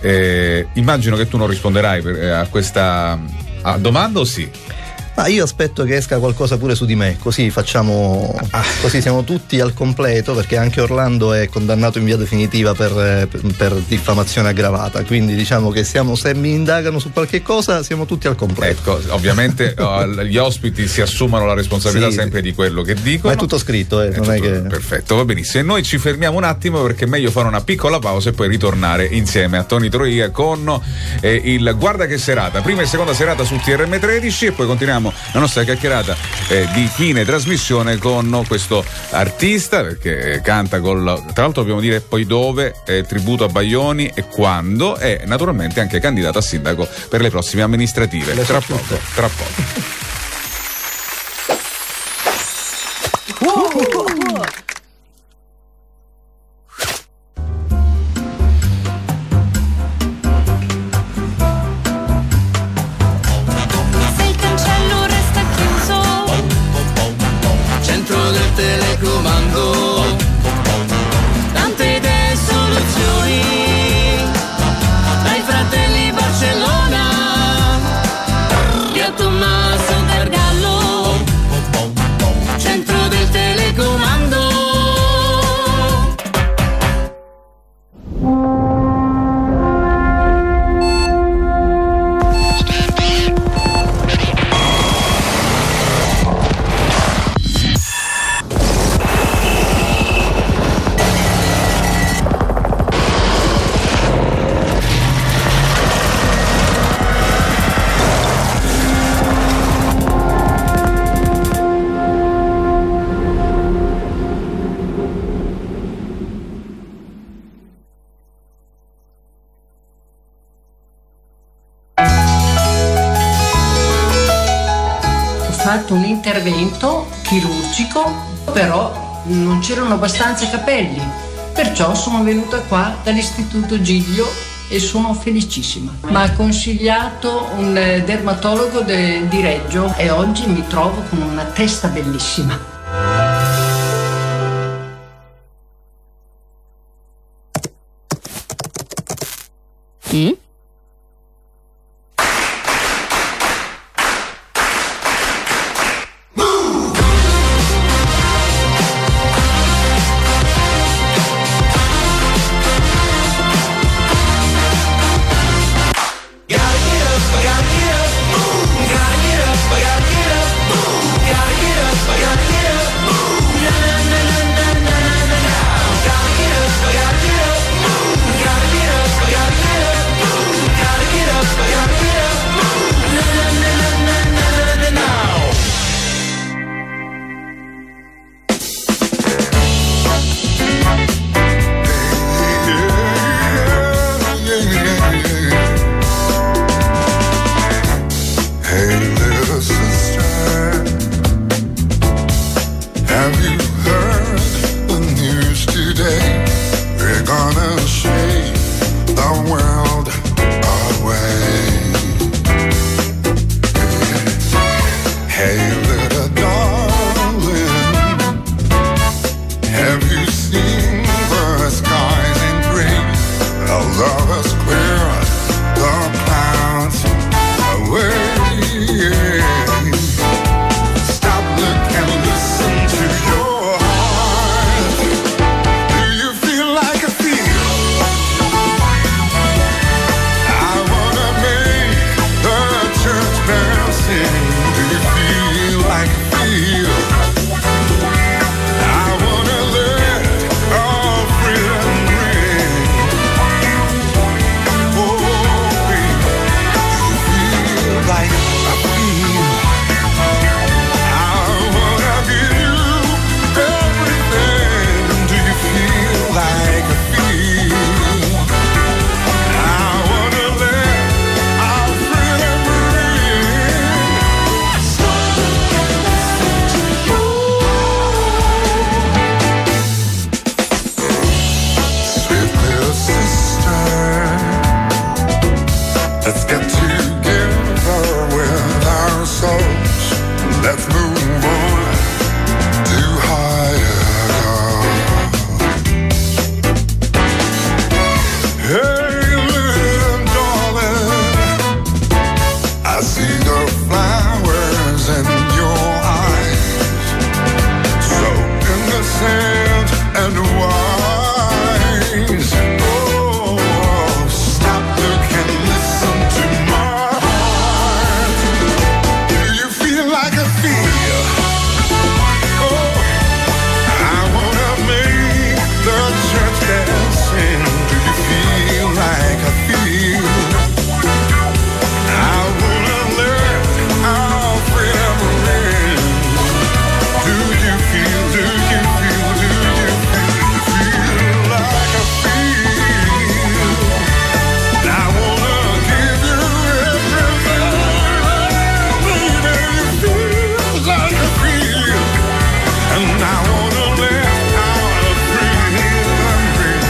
Eh, immagino che tu non risponderai per, a questa a domanda, o sì? Ma io aspetto che esca qualcosa pure su di me, così facciamo, così siamo tutti al completo, perché anche Orlando è condannato in via definitiva per, per, per diffamazione aggravata, quindi diciamo che siamo, se mi indagano su qualche cosa siamo tutti al completo. Ecco, ovviamente uh, gli ospiti si assumono la responsabilità Sì, sempre di quello che dicono. Ma è tutto scritto, eh, È non tutto, è che... Perfetto, va benissimo. E noi ci fermiamo un attimo perché è meglio fare una piccola pausa e poi ritornare insieme a Tony Troia con eh, il Guarda che serata, prima e seconda serata su T R M tredici, e poi continuiamo la nostra chiacchierata eh, di fine trasmissione con questo artista, perché canta col, tra l'altro dobbiamo dire poi dove, eh, tributo a Baglioni e quando, e naturalmente anche candidato a sindaco per le prossime amministrative. Le Tra so poco, tutte. tra poco. Se il cancello resta chiuso, centro del telecomando, tante idee e soluzioni, dai fratelli Barcellona, via Tommaso del Gallo, centro del telecomando. Ho fatto un intervento chirurgico, però non c'erano abbastanza capelli, perciò sono venuta qua dall'Istituto Giglio e sono felicissima. Mi ha consigliato un eh, dermatologo de- di Reggio e oggi mi trovo con una testa bellissima. Mm? Gotta get up, Have you heard the news today? We're gonna shake the world away. Hey, little darling, have you seen the skies in green? The lovers clear the clouds away. Stop, look, and listen to your heart. Do you feel like I feel? I wanna make the church bells sing. Do you feel like I feel? I wanna let all freedom ring. Oh, baby, do you feel like I feel? I wanna give you everything. Do you feel like I feel? I wanna let our freedom ring. Stop and listen to you. Sweet little sister, let's get together with our souls. Let's move on to higher ground. Hey, little darling, I see the flowers in your eyes, so innocent and wise. Oh, stop, look, and listen to my heart. Do you feel like I feel? Oh, I wanna make the church bells sing. Do you feel like I feel? I wanna let our freedom ring. Do you feel, do you feel, do you feel, do you feel like I feel? I wanna give you everything. Baby, you feel like I feel. And I wanna let our freedom ring.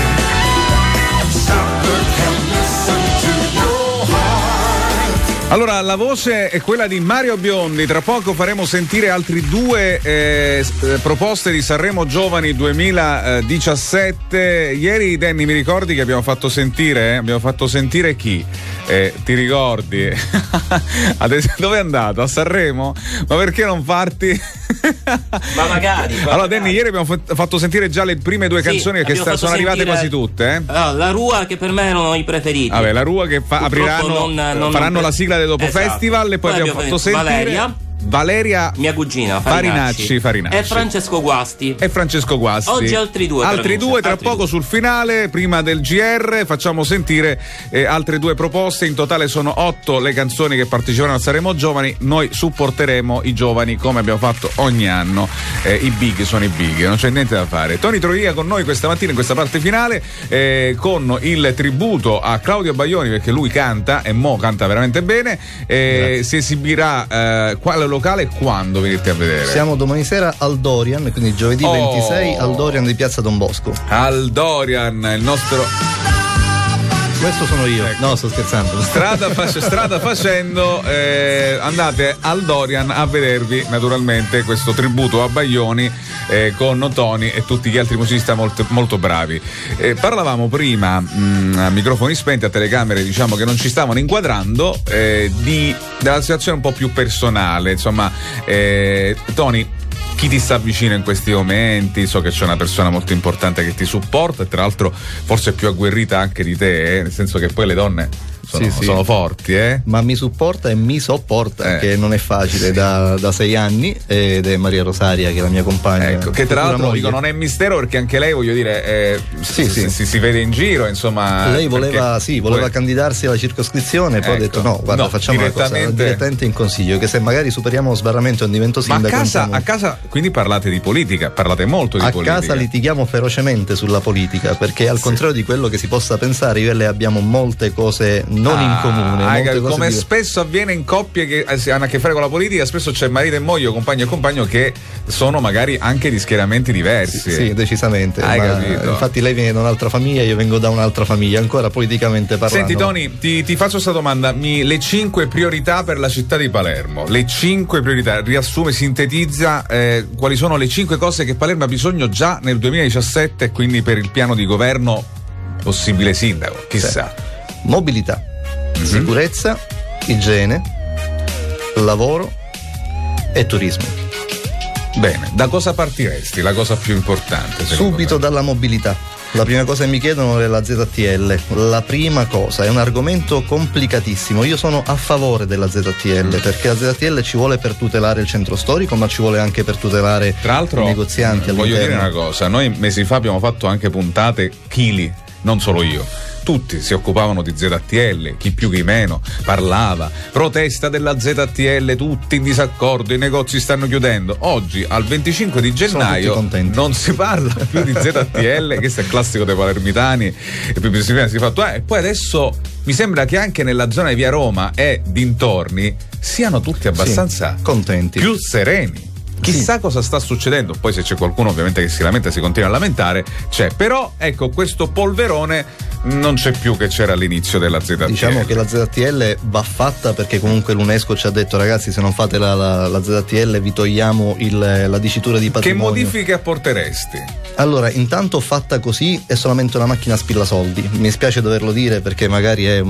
Stop, look, and listen to your heart. Allora, la voce è quella di Mario Biondi. Tra poco faremo sentire altri due eh, s- eh, proposte di Sanremo Giovani duemiladiciassette. Ieri, Danny, mi ricordi che abbiamo fatto sentire? Eh? Abbiamo fatto sentire chi? Eh, ti ricordi? Adesso, dove è andato? A Sanremo? Ma perché non farti? Ma magari. ma Allora, magari. Danny, ieri abbiamo fa- fatto sentire già le prime due Sì, canzoni che abbiamo sta- fatto sono arrivate sentire- quasi tutte. Eh? Allora, la Rua, che per me erano i preferiti. Vabbè, la Rua che fa, Purtroppo apriranno, non- non- faranno non- la sigla del dopo Esatto. festival e poi, Poi abbiamo abbiamo fatto sentire Valeria. Valeria, mia cugina Farinacci, Farinacci, Farinacci. e Francesco Guasti. E Francesco Guasti. Oggi altri due per Altri vincere, due, tra altri poco due. sul finale, prima del G R, facciamo sentire eh, altre due proposte. In totale sono otto le canzoni che parteciperanno a Sanremo Giovani. Noi supporteremo i giovani come abbiamo fatto ogni anno. Eh, I big sono i big, non c'è niente da fare. Tony Troia con noi questa mattina in questa parte finale eh, con il tributo a Claudio Baglioni, perché lui canta e mo canta veramente bene. Eh, si esibirà eh, quale locale e quando venite a vedere? Siamo domani sera al Dorian, quindi giovedì Oh. ventisei al Dorian di Piazza Don Bosco. Al Dorian, il nostro Questo sono io. No, sto scherzando. strada, face- strada facendo, eh, andate al Dorian a vedervi naturalmente questo tributo a Baglioni eh, con Tony e tutti gli altri musicisti molto, molto bravi. Eh, parlavamo prima mh, a microfoni spenti, a telecamere, diciamo che non ci stavano inquadrando eh, di, della situazione un po' più personale, insomma. eh, Tony, chi ti sta vicino in questi momenti? So che c'è una persona molto importante che ti supporta e tra l'altro forse è più agguerrita anche di te, eh? Nel senso che poi le donne sono, Sì, sì. sono forti, eh? Ma mi supporta e mi sopporta, Eh. che non è facile, da, da sei anni, ed è Maria Rosaria, che è la mia compagna. Ecco, che tra futura l'altro moglie. dico, non è mistero perché anche lei, voglio dire, eh, Sì, si, sì. Si, si vede in giro, insomma. Lei voleva, perché- sì, voleva vuole- candidarsi alla circoscrizione, poi Ecco. ha detto no, guarda, No, facciamo una cosa direttamente- direttamente in consiglio, che se magari superiamo lo sbarramento e non divento Ma a sindaco. casa, insomma, a casa quindi parlate di politica, parlate molto di a politica. casa litighiamo ferocemente sulla politica, perché al contrario di quello che si possa pensare, io e lei abbiamo molte cose non ah, in comune. Ah, molte cose come di... spesso avviene in coppie che hanno a che fare con la politica, spesso c'è marito e moglie, compagno e compagno che sono magari anche di schieramenti diversi. Sì, sì, decisamente. Hai ma capito? Infatti lei viene da un'altra famiglia, io vengo da un'altra famiglia, ancora politicamente parlando. Senti Tony, ti, ti faccio questa domanda, mi, le cinque priorità per la città di Palermo, le cinque priorità, riassume, sintetizza eh, quali sono le cinque cose che Palermo ha bisogno già nel duemiladiciassette e quindi per il piano di governo possibile sindaco, chissà. Sì. Mobilità, mm-hmm. sicurezza, igiene, lavoro e turismo. Bene, da cosa partiresti? La cosa più importante? Subito me. dalla mobilità. La prima cosa che mi chiedono è la Z T L. La prima cosa è un argomento complicatissimo. Io sono a favore della Z T L mm. perché la Z T L ci vuole per tutelare il centro storico, ma ci vuole anche per tutelare Tra l'altro, i negozianti. Voglio all'interno. dire una cosa: noi mesi fa abbiamo fatto anche puntate chili, non solo io. Tutti si occupavano di Z T L, chi più chi meno, parlava, protesta della Z T L, tutti in disaccordo, i negozi stanno chiudendo. Oggi, al venticinque di gennaio, non si parla più di Z T L, questo è il classico dei palermitani, e poi si è fatto, eh, e poi adesso mi sembra che anche nella zona di Via Roma e dintorni siano tutti abbastanza sì, contenti, più sereni. Chissà sì. cosa sta succedendo, poi se c'è qualcuno ovviamente che si lamenta e si continua a lamentare, c'è, però ecco questo polverone non c'è più che c'era all'inizio della Z T L. Diciamo che la Z T L va fatta perché comunque l'UNESCO ci ha detto ragazzi se non fate la, la, la Z T L vi togliamo il, la dicitura di patrimonio. Che modifiche apporteresti? Allora, intanto fatta così è solamente una macchina spilla soldi. Mi spiace doverlo dire perché magari è,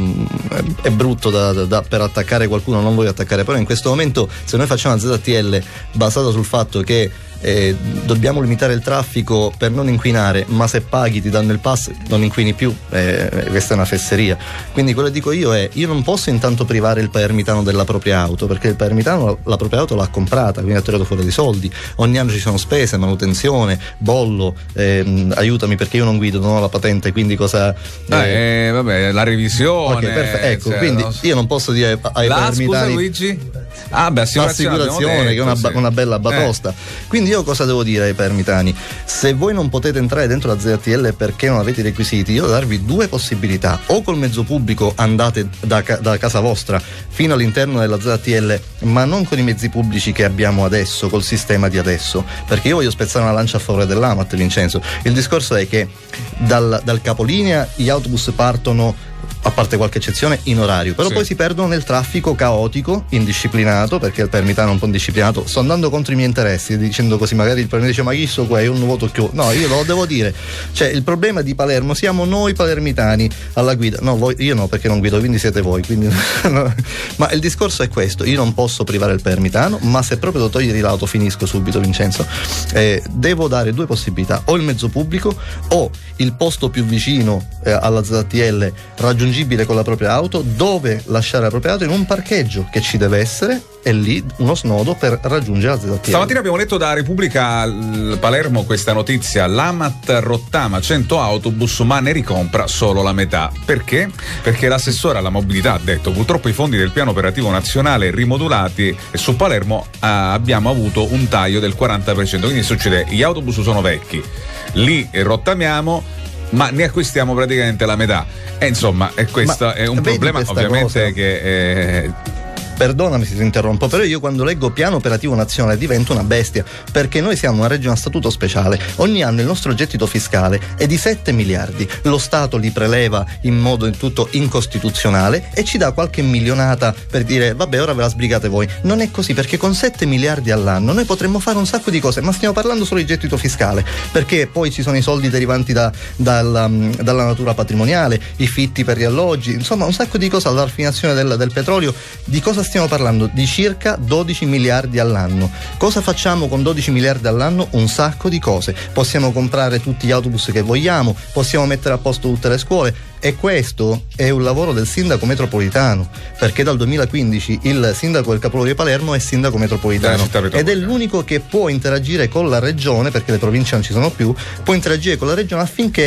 è brutto da, da, per attaccare qualcuno, non voglio attaccare, però in questo momento se noi facciamo una Z T L basata sul fatto che Eh, dobbiamo limitare il traffico per non inquinare, ma se paghi ti danno il pass non inquini più, eh, questa è una fesseria. Quindi quello che dico io è io non posso intanto privare il palermitano della propria auto, perché il palermitano la propria auto l'ha comprata, quindi ha tirato fuori dei soldi, ogni anno ci sono spese, manutenzione, bollo, ehm, aiutami perché io non guido, non ho la patente, quindi cosa eh, eh, vabbè, la revisione, okay, perfetto. Ecco, cioè, quindi no? io non posso dire ai la, palermitani scusa Luigi? Ah, beh, assicurazione, l'assicurazione detto, che è una, sì. una bella batosta. Eh. Quindi io cosa devo dire ai palermitani? Se voi non potete entrare dentro la Z T L perché non avete i requisiti, io devo darvi due possibilità: o col mezzo pubblico andate da, da casa vostra fino all'interno della Z T L, ma non con i mezzi pubblici che abbiamo adesso, col sistema di adesso, perché io voglio spezzare una lancia a favore dell'A M A T, Vincenzo. Il discorso è che dal, dal capolinea gli autobus partono, a parte qualche eccezione, in orario, però sì. poi si perdono nel traffico caotico, indisciplinato, perché il palermitano è un po' indisciplinato. Sto andando contro i miei interessi dicendo così, magari il palermitano dice ma chi so qua, io non voto più. No, io lo devo dire, cioè il problema di Palermo siamo noi palermitani alla guida, no, voi, io no perché non guido, quindi siete voi, quindi no. Ma il discorso è questo: io non posso privare il palermitano, ma se proprio devo togliere l'auto, finisco subito Vincenzo, eh, devo dare due possibilità: o il mezzo pubblico o il posto più vicino eh, alla Z T L raggiungibile con la propria auto, dove lasciare la propria auto in un parcheggio che ci deve essere, e lì uno snodo per raggiungere la Z T L. Stamattina abbiamo letto da Repubblica Palermo questa notizia: l'A M A T rottama cento autobus ma ne ricompra solo la metà. Perché? Perché l'assessore alla mobilità ha detto purtroppo i fondi del piano operativo nazionale rimodulati e su Palermo eh, abbiamo avuto un taglio del quaranta per cento, quindi succede gli autobus sono vecchi, li rottamiamo ma ne acquistiamo praticamente la metà, e insomma e questo ma è un problema ovviamente cosa? che eh, Perdonami se ti interrompo, però io quando leggo piano operativo nazionale divento una bestia, perché noi siamo una regione a statuto speciale. Ogni anno il nostro gettito fiscale è di sette miliardi, lo Stato li preleva in modo in tutto incostituzionale e ci dà qualche milionata per dire vabbè ora ve la sbrigate voi. Non è così, perché con sette miliardi all'anno noi potremmo fare un sacco di cose, ma stiamo parlando solo di gettito fiscale, perché poi ci sono i soldi derivanti da, dalla, dalla natura patrimoniale, i fitti per gli alloggi, insomma un sacco di cose, alla raffinazione del, del petrolio. Di cosa stiamo parlando? Di circa dodici miliardi all'anno. Cosa facciamo con dodici miliardi all'anno? Un sacco di cose. Possiamo comprare tutti gli autobus che vogliamo, possiamo mettere a posto tutte le scuole, e questo è un lavoro del sindaco metropolitano, perché dal duemilaquindici il sindaco del capoluogo di Palermo è sindaco metropolitano ed è l'unico che può interagire con la regione, perché le province non ci sono più, può interagire con la regione affinché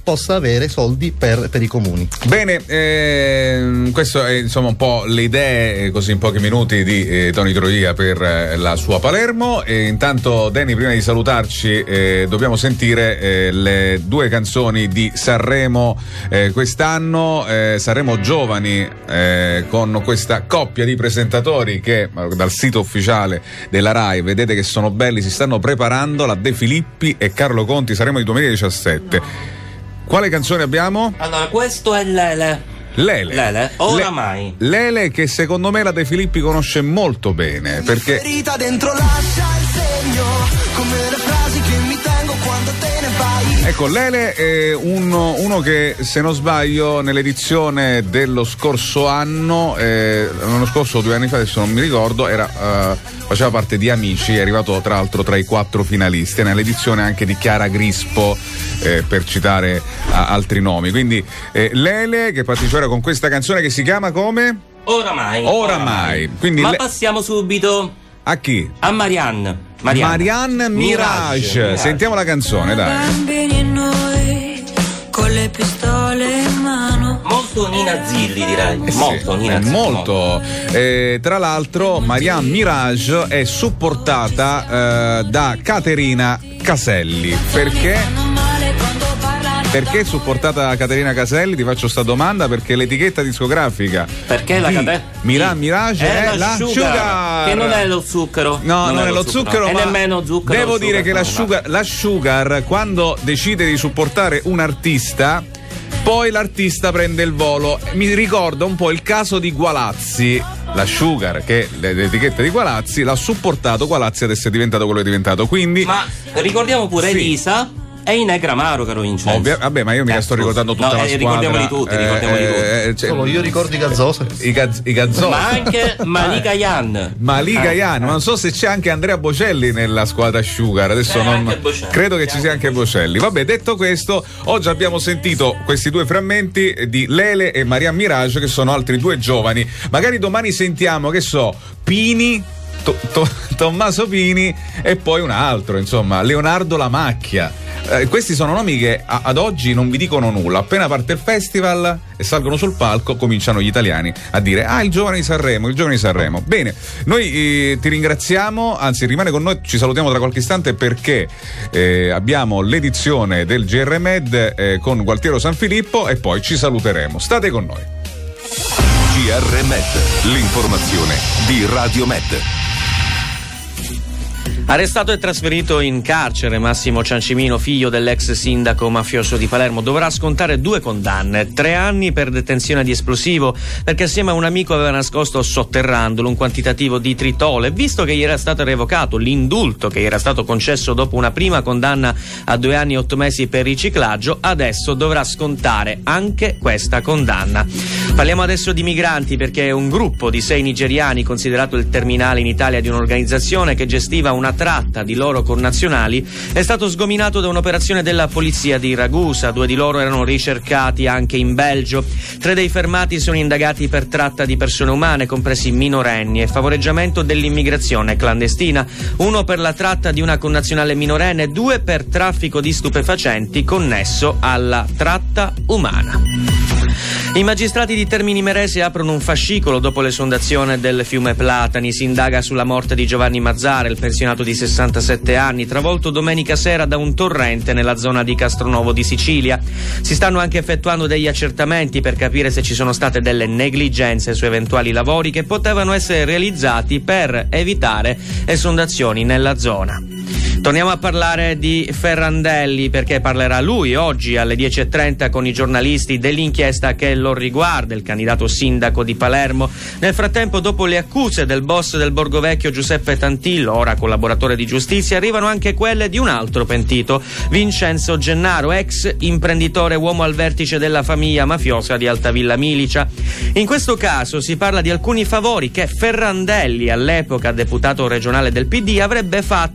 possa avere soldi per, per i comuni. Bene, ehm, questo è insomma un po' le idee così in pochi minuti di eh, Tony Troia per eh, la sua Palermo. E intanto Danny, prima di salutarci eh, dobbiamo sentire eh, le due canzoni di Sanremo eh, quest'anno, eh, Sanremo Giovani, eh, con questa coppia di presentatori che dal sito ufficiale della Rai vedete che sono belli, si stanno preparando, la De Filippi e Carlo Conti, Sanremo di duemiladiciassette. Quale canzone abbiamo? Allora, questo è Lele. Lele. Lele, oramai. Le- Lele, che secondo me la De Filippi conosce molto bene, perché ferita dentro lascia il segno, come le frasi che mi tengo quando te ne vai. ecco, Lele è uno, uno che, se non sbaglio, nell'edizione dello scorso anno, eh, l'anno scorso o due anni fa, adesso non mi ricordo, era, uh, faceva parte di Amici, è arrivato tra l'altro tra i quattro finalisti, nell'edizione anche di Chiara Grispo, eh, per citare uh, altri nomi. Quindi eh, Lele che parteciperà con questa canzone che si chiama come? Oramai. Oramai. Quindi Ma le- passiamo subito a chi? a Marianne. Marianne, Marianne Mirage. Mirage. Mirage. Sentiamo la canzone, dai. Bambini e noi con le pistole in mano. Molto Nina Zilli, direi. Eh sì, molto Nina eh, Zilli. molto. Eh, tra l'altro Marianne Mirage è supportata eh, da Caterina Caselli. Perché? Perché è supportata da Caterina Caselli? Ti faccio sta domanda perché l'etichetta discografica Perché la di Cate- Miran Mirage è, è la Sugar, Sugar, che non è lo zucchero. No, non, è lo zucchero, e ma nemmeno zucchero. devo lo dire sugar, che la no, Sugar, la Sugar, quando decide di supportare un artista, poi l'artista prende il volo. Mi ricorda un po' il caso di Gualazzi. La Sugar, che l'etichetta di Gualazzi l'ha supportato, Gualazzi adesso è diventato quello che è diventato. Quindi Ma ricordiamo pure Sì. Elisa e i Negramaro, caro Vincenzo. Ovvio, vabbè, ma io mica Eh, sto scusa. ricordando tutta No, la eh, squadra. ricordiamoli tutti, ricordiamoli tutti. Solo io ricordo i Gazzose. I, gaz- i Gazzosi. Ma anche Malika Yan. Malika Eh. Yan, ma non so se c'è anche Andrea Bocelli nella squadra Sugar. Adesso C'è non anche Bocelli. credo che ci sia anche Bocelli. Vabbè, detto questo, oggi abbiamo sentito questi due frammenti di Lele e Marianne Mirage, che sono altri due giovani. Magari domani sentiamo, che so, Pini. To- to- Tommaso Pini e poi un altro, insomma, Leonardo La Macchia. Eh, questi sono nomi che a- ad oggi non vi dicono nulla. Appena parte il festival e salgono sul palco, cominciano gli italiani a dire: ah, il giovane di Sanremo, il giovane di Sanremo. Bene, noi eh, ti ringraziamo, anzi rimane con noi, ci salutiamo tra qualche istante perché eh, abbiamo l'edizione del G R Med eh, con Gualtiero Sanfilippo e poi ci saluteremo. State con noi. G R Med, l'informazione di Radio Med. Arrestato e trasferito in carcere, Massimo Ciancimino, figlio dell'ex sindaco mafioso di Palermo, dovrà scontare due condanne: tre anni per detenzione di esplosivo, perché assieme a un amico aveva nascosto, sotterrandolo, un quantitativo di tritolo, e visto che gli era stato revocato l'indulto che gli era stato concesso dopo una prima condanna a due anni e otto mesi per riciclaggio, adesso dovrà scontare anche questa condanna. Parliamo adesso di migranti, perché un gruppo di sei nigeriani, considerato il terminale in Italia di un'organizzazione che gestiva una tratta di loro connazionali, è stato sgominato da un'operazione della polizia di Ragusa. Due di loro erano ricercati anche in Belgio. Tre dei fermati sono indagati per tratta di persone umane, compresi minorenni, e favoreggiamento dell'immigrazione clandestina, uno per la tratta di una connazionale minorenne, due per traffico di stupefacenti connesso alla tratta umana. I magistrati di Termini Imerese aprono un fascicolo dopo l'esondazione del fiume Platani. Si indaga sulla morte di Giovanni Mazzara, il pensionato di sessantasette anni, travolto domenica sera da un torrente nella zona di Castronovo di Sicilia. Si stanno anche effettuando degli accertamenti per capire se ci sono state delle negligenze su eventuali lavori che potevano essere realizzati per evitare esondazioni nella zona. Torniamo a parlare di Ferrandelli, perché parlerà lui oggi alle dieci e trenta con i giornalisti dell'inchiesta che lo riguarda, il candidato sindaco di Palermo. Nel frattempo, dopo le accuse del boss del Borgo Vecchio Giuseppe Tantillo, ora collaboratore di giustizia, arrivano anche quelle di un altro pentito, Vincenzo Gennaro, ex imprenditore, uomo al vertice della famiglia mafiosa di Altavilla Milicia. In questo caso si parla di alcuni favori che Ferrandelli, all'epoca deputato regionale del P D, avrebbe fatto all'allora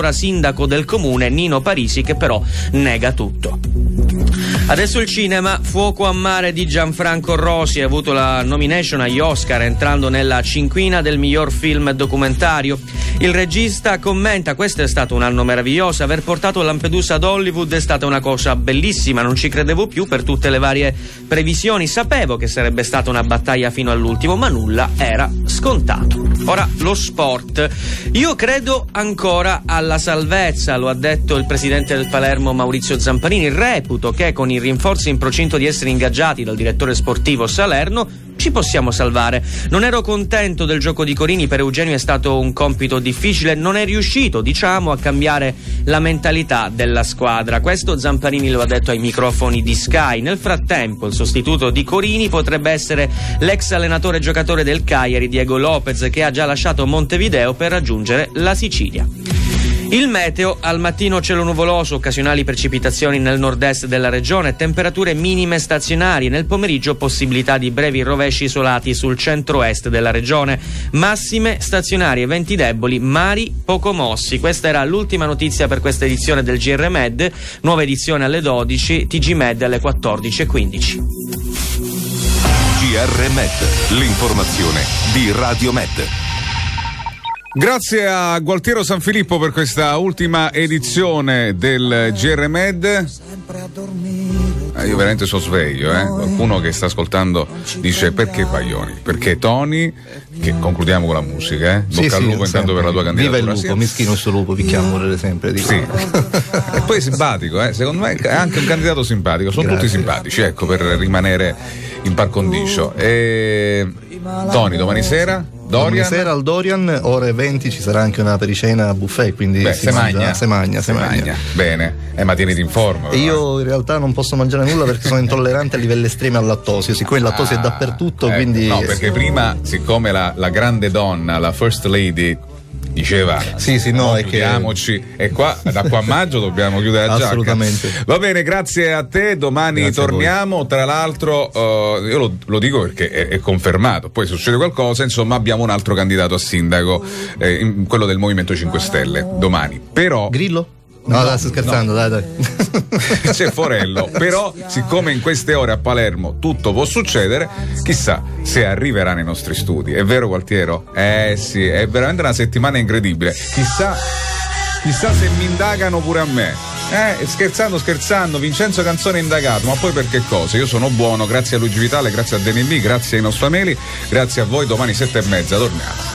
l'allora sindaco del comune Nino Parisi, che però nega tutto. Adesso il cinema. Fuoco a mare di Gianfranco Rosi ha avuto la nomination agli Oscar, entrando nella cinquina del miglior film documentario. Il regista commenta: questo è stato un anno meraviglioso, aver portato Lampedusa ad Hollywood è stata una cosa bellissima, non ci credevo più per tutte le varie previsioni, sapevo che sarebbe stata una battaglia fino all'ultimo, ma nulla era scontato. Ora lo sport. Io credo ancora alla salvezza, lo ha detto il presidente del Palermo Maurizio Zamparini. Reputo che con i rinforzi in procinto di essere ingaggiati dal direttore sportivo Salerno ci possiamo salvare. Non ero contento del gioco di Corini, per Eugenio è stato un compito difficile, non è riuscito, diciamo, a cambiare la mentalità della squadra. Questo Zamparini lo ha detto ai microfoni di Sky. Nel frattempo il sostituto di Corini potrebbe essere l'ex allenatore e giocatore del Cagliari Diego Lopez, che ha già lasciato Montevideo per raggiungere la Sicilia. Il meteo: al mattino cielo nuvoloso, occasionali precipitazioni nel nord-est della regione, temperature minime stazionarie. Nel pomeriggio possibilità di brevi rovesci isolati sul centro-est della regione, massime stazionarie, venti deboli, mari poco mossi. Questa era l'ultima notizia per questa edizione del G R Med, nuova edizione alle dodici, T G Med alle quattordici e quindici. G R Med, l'informazione di Radio Med. Grazie a Gualtiero Sanfilippo per questa ultima edizione del G R Med. Eh, io veramente sono sveglio, eh? Qualcuno che sta ascoltando dice: perché Baglioni? Perché Tony? Che concludiamo con la musica, eh? Bocca sì, al lupo sì, intanto per la tua candidatura. Viva il lupo, mischino il suo lupo, picchiamo volere sempre. Dico. Sì. E poi è simpatico, eh? Secondo me è anche un candidato simpatico. Sono Grazie. tutti simpatici, ecco, per rimanere in par condicio. E... Tony, domani sera? Dorian? Domani sera al Dorian, ore venti, ci sarà anche una pericena buffet, quindi Beh, si se mangia, magna. se magna, se magna. magna. Bene, eh, ma tieniti in forma. E io in realtà non posso mangiare nulla perché sono intollerante a livelli estremi al lattosio, siccome il lattosio ah, è dappertutto, ecco, quindi... No, perché prima, siccome la, la grande donna, la First Lady, diceva sì sì no è chiudiamoci che... e qua da qua a maggio dobbiamo chiudere la giacca. Assolutamente. Va bene, grazie a te, domani grazie torniamo. Tra l'altro uh, io lo, lo dico perché è, è confermato, poi se succede qualcosa insomma abbiamo un altro candidato a sindaco, eh, in, quello del Movimento cinque Stelle domani, però Grillo? No, no, dai, sto scherzando, no. dai, dai. C'è Forello, però siccome in queste ore a Palermo tutto può succedere, chissà se arriverà nei nostri studi. È vero, Gualtiero? Eh sì, è veramente una settimana incredibile. Chissà, chissà se mi indagano pure a me. Eh, scherzando, scherzando, Vincenzo Canzone indagato, ma poi per che cosa? Io sono buono, grazie a Luigi Vitale, grazie a Denny B, grazie ai nostri famigli, grazie a voi, domani sette e mezza, torniamo.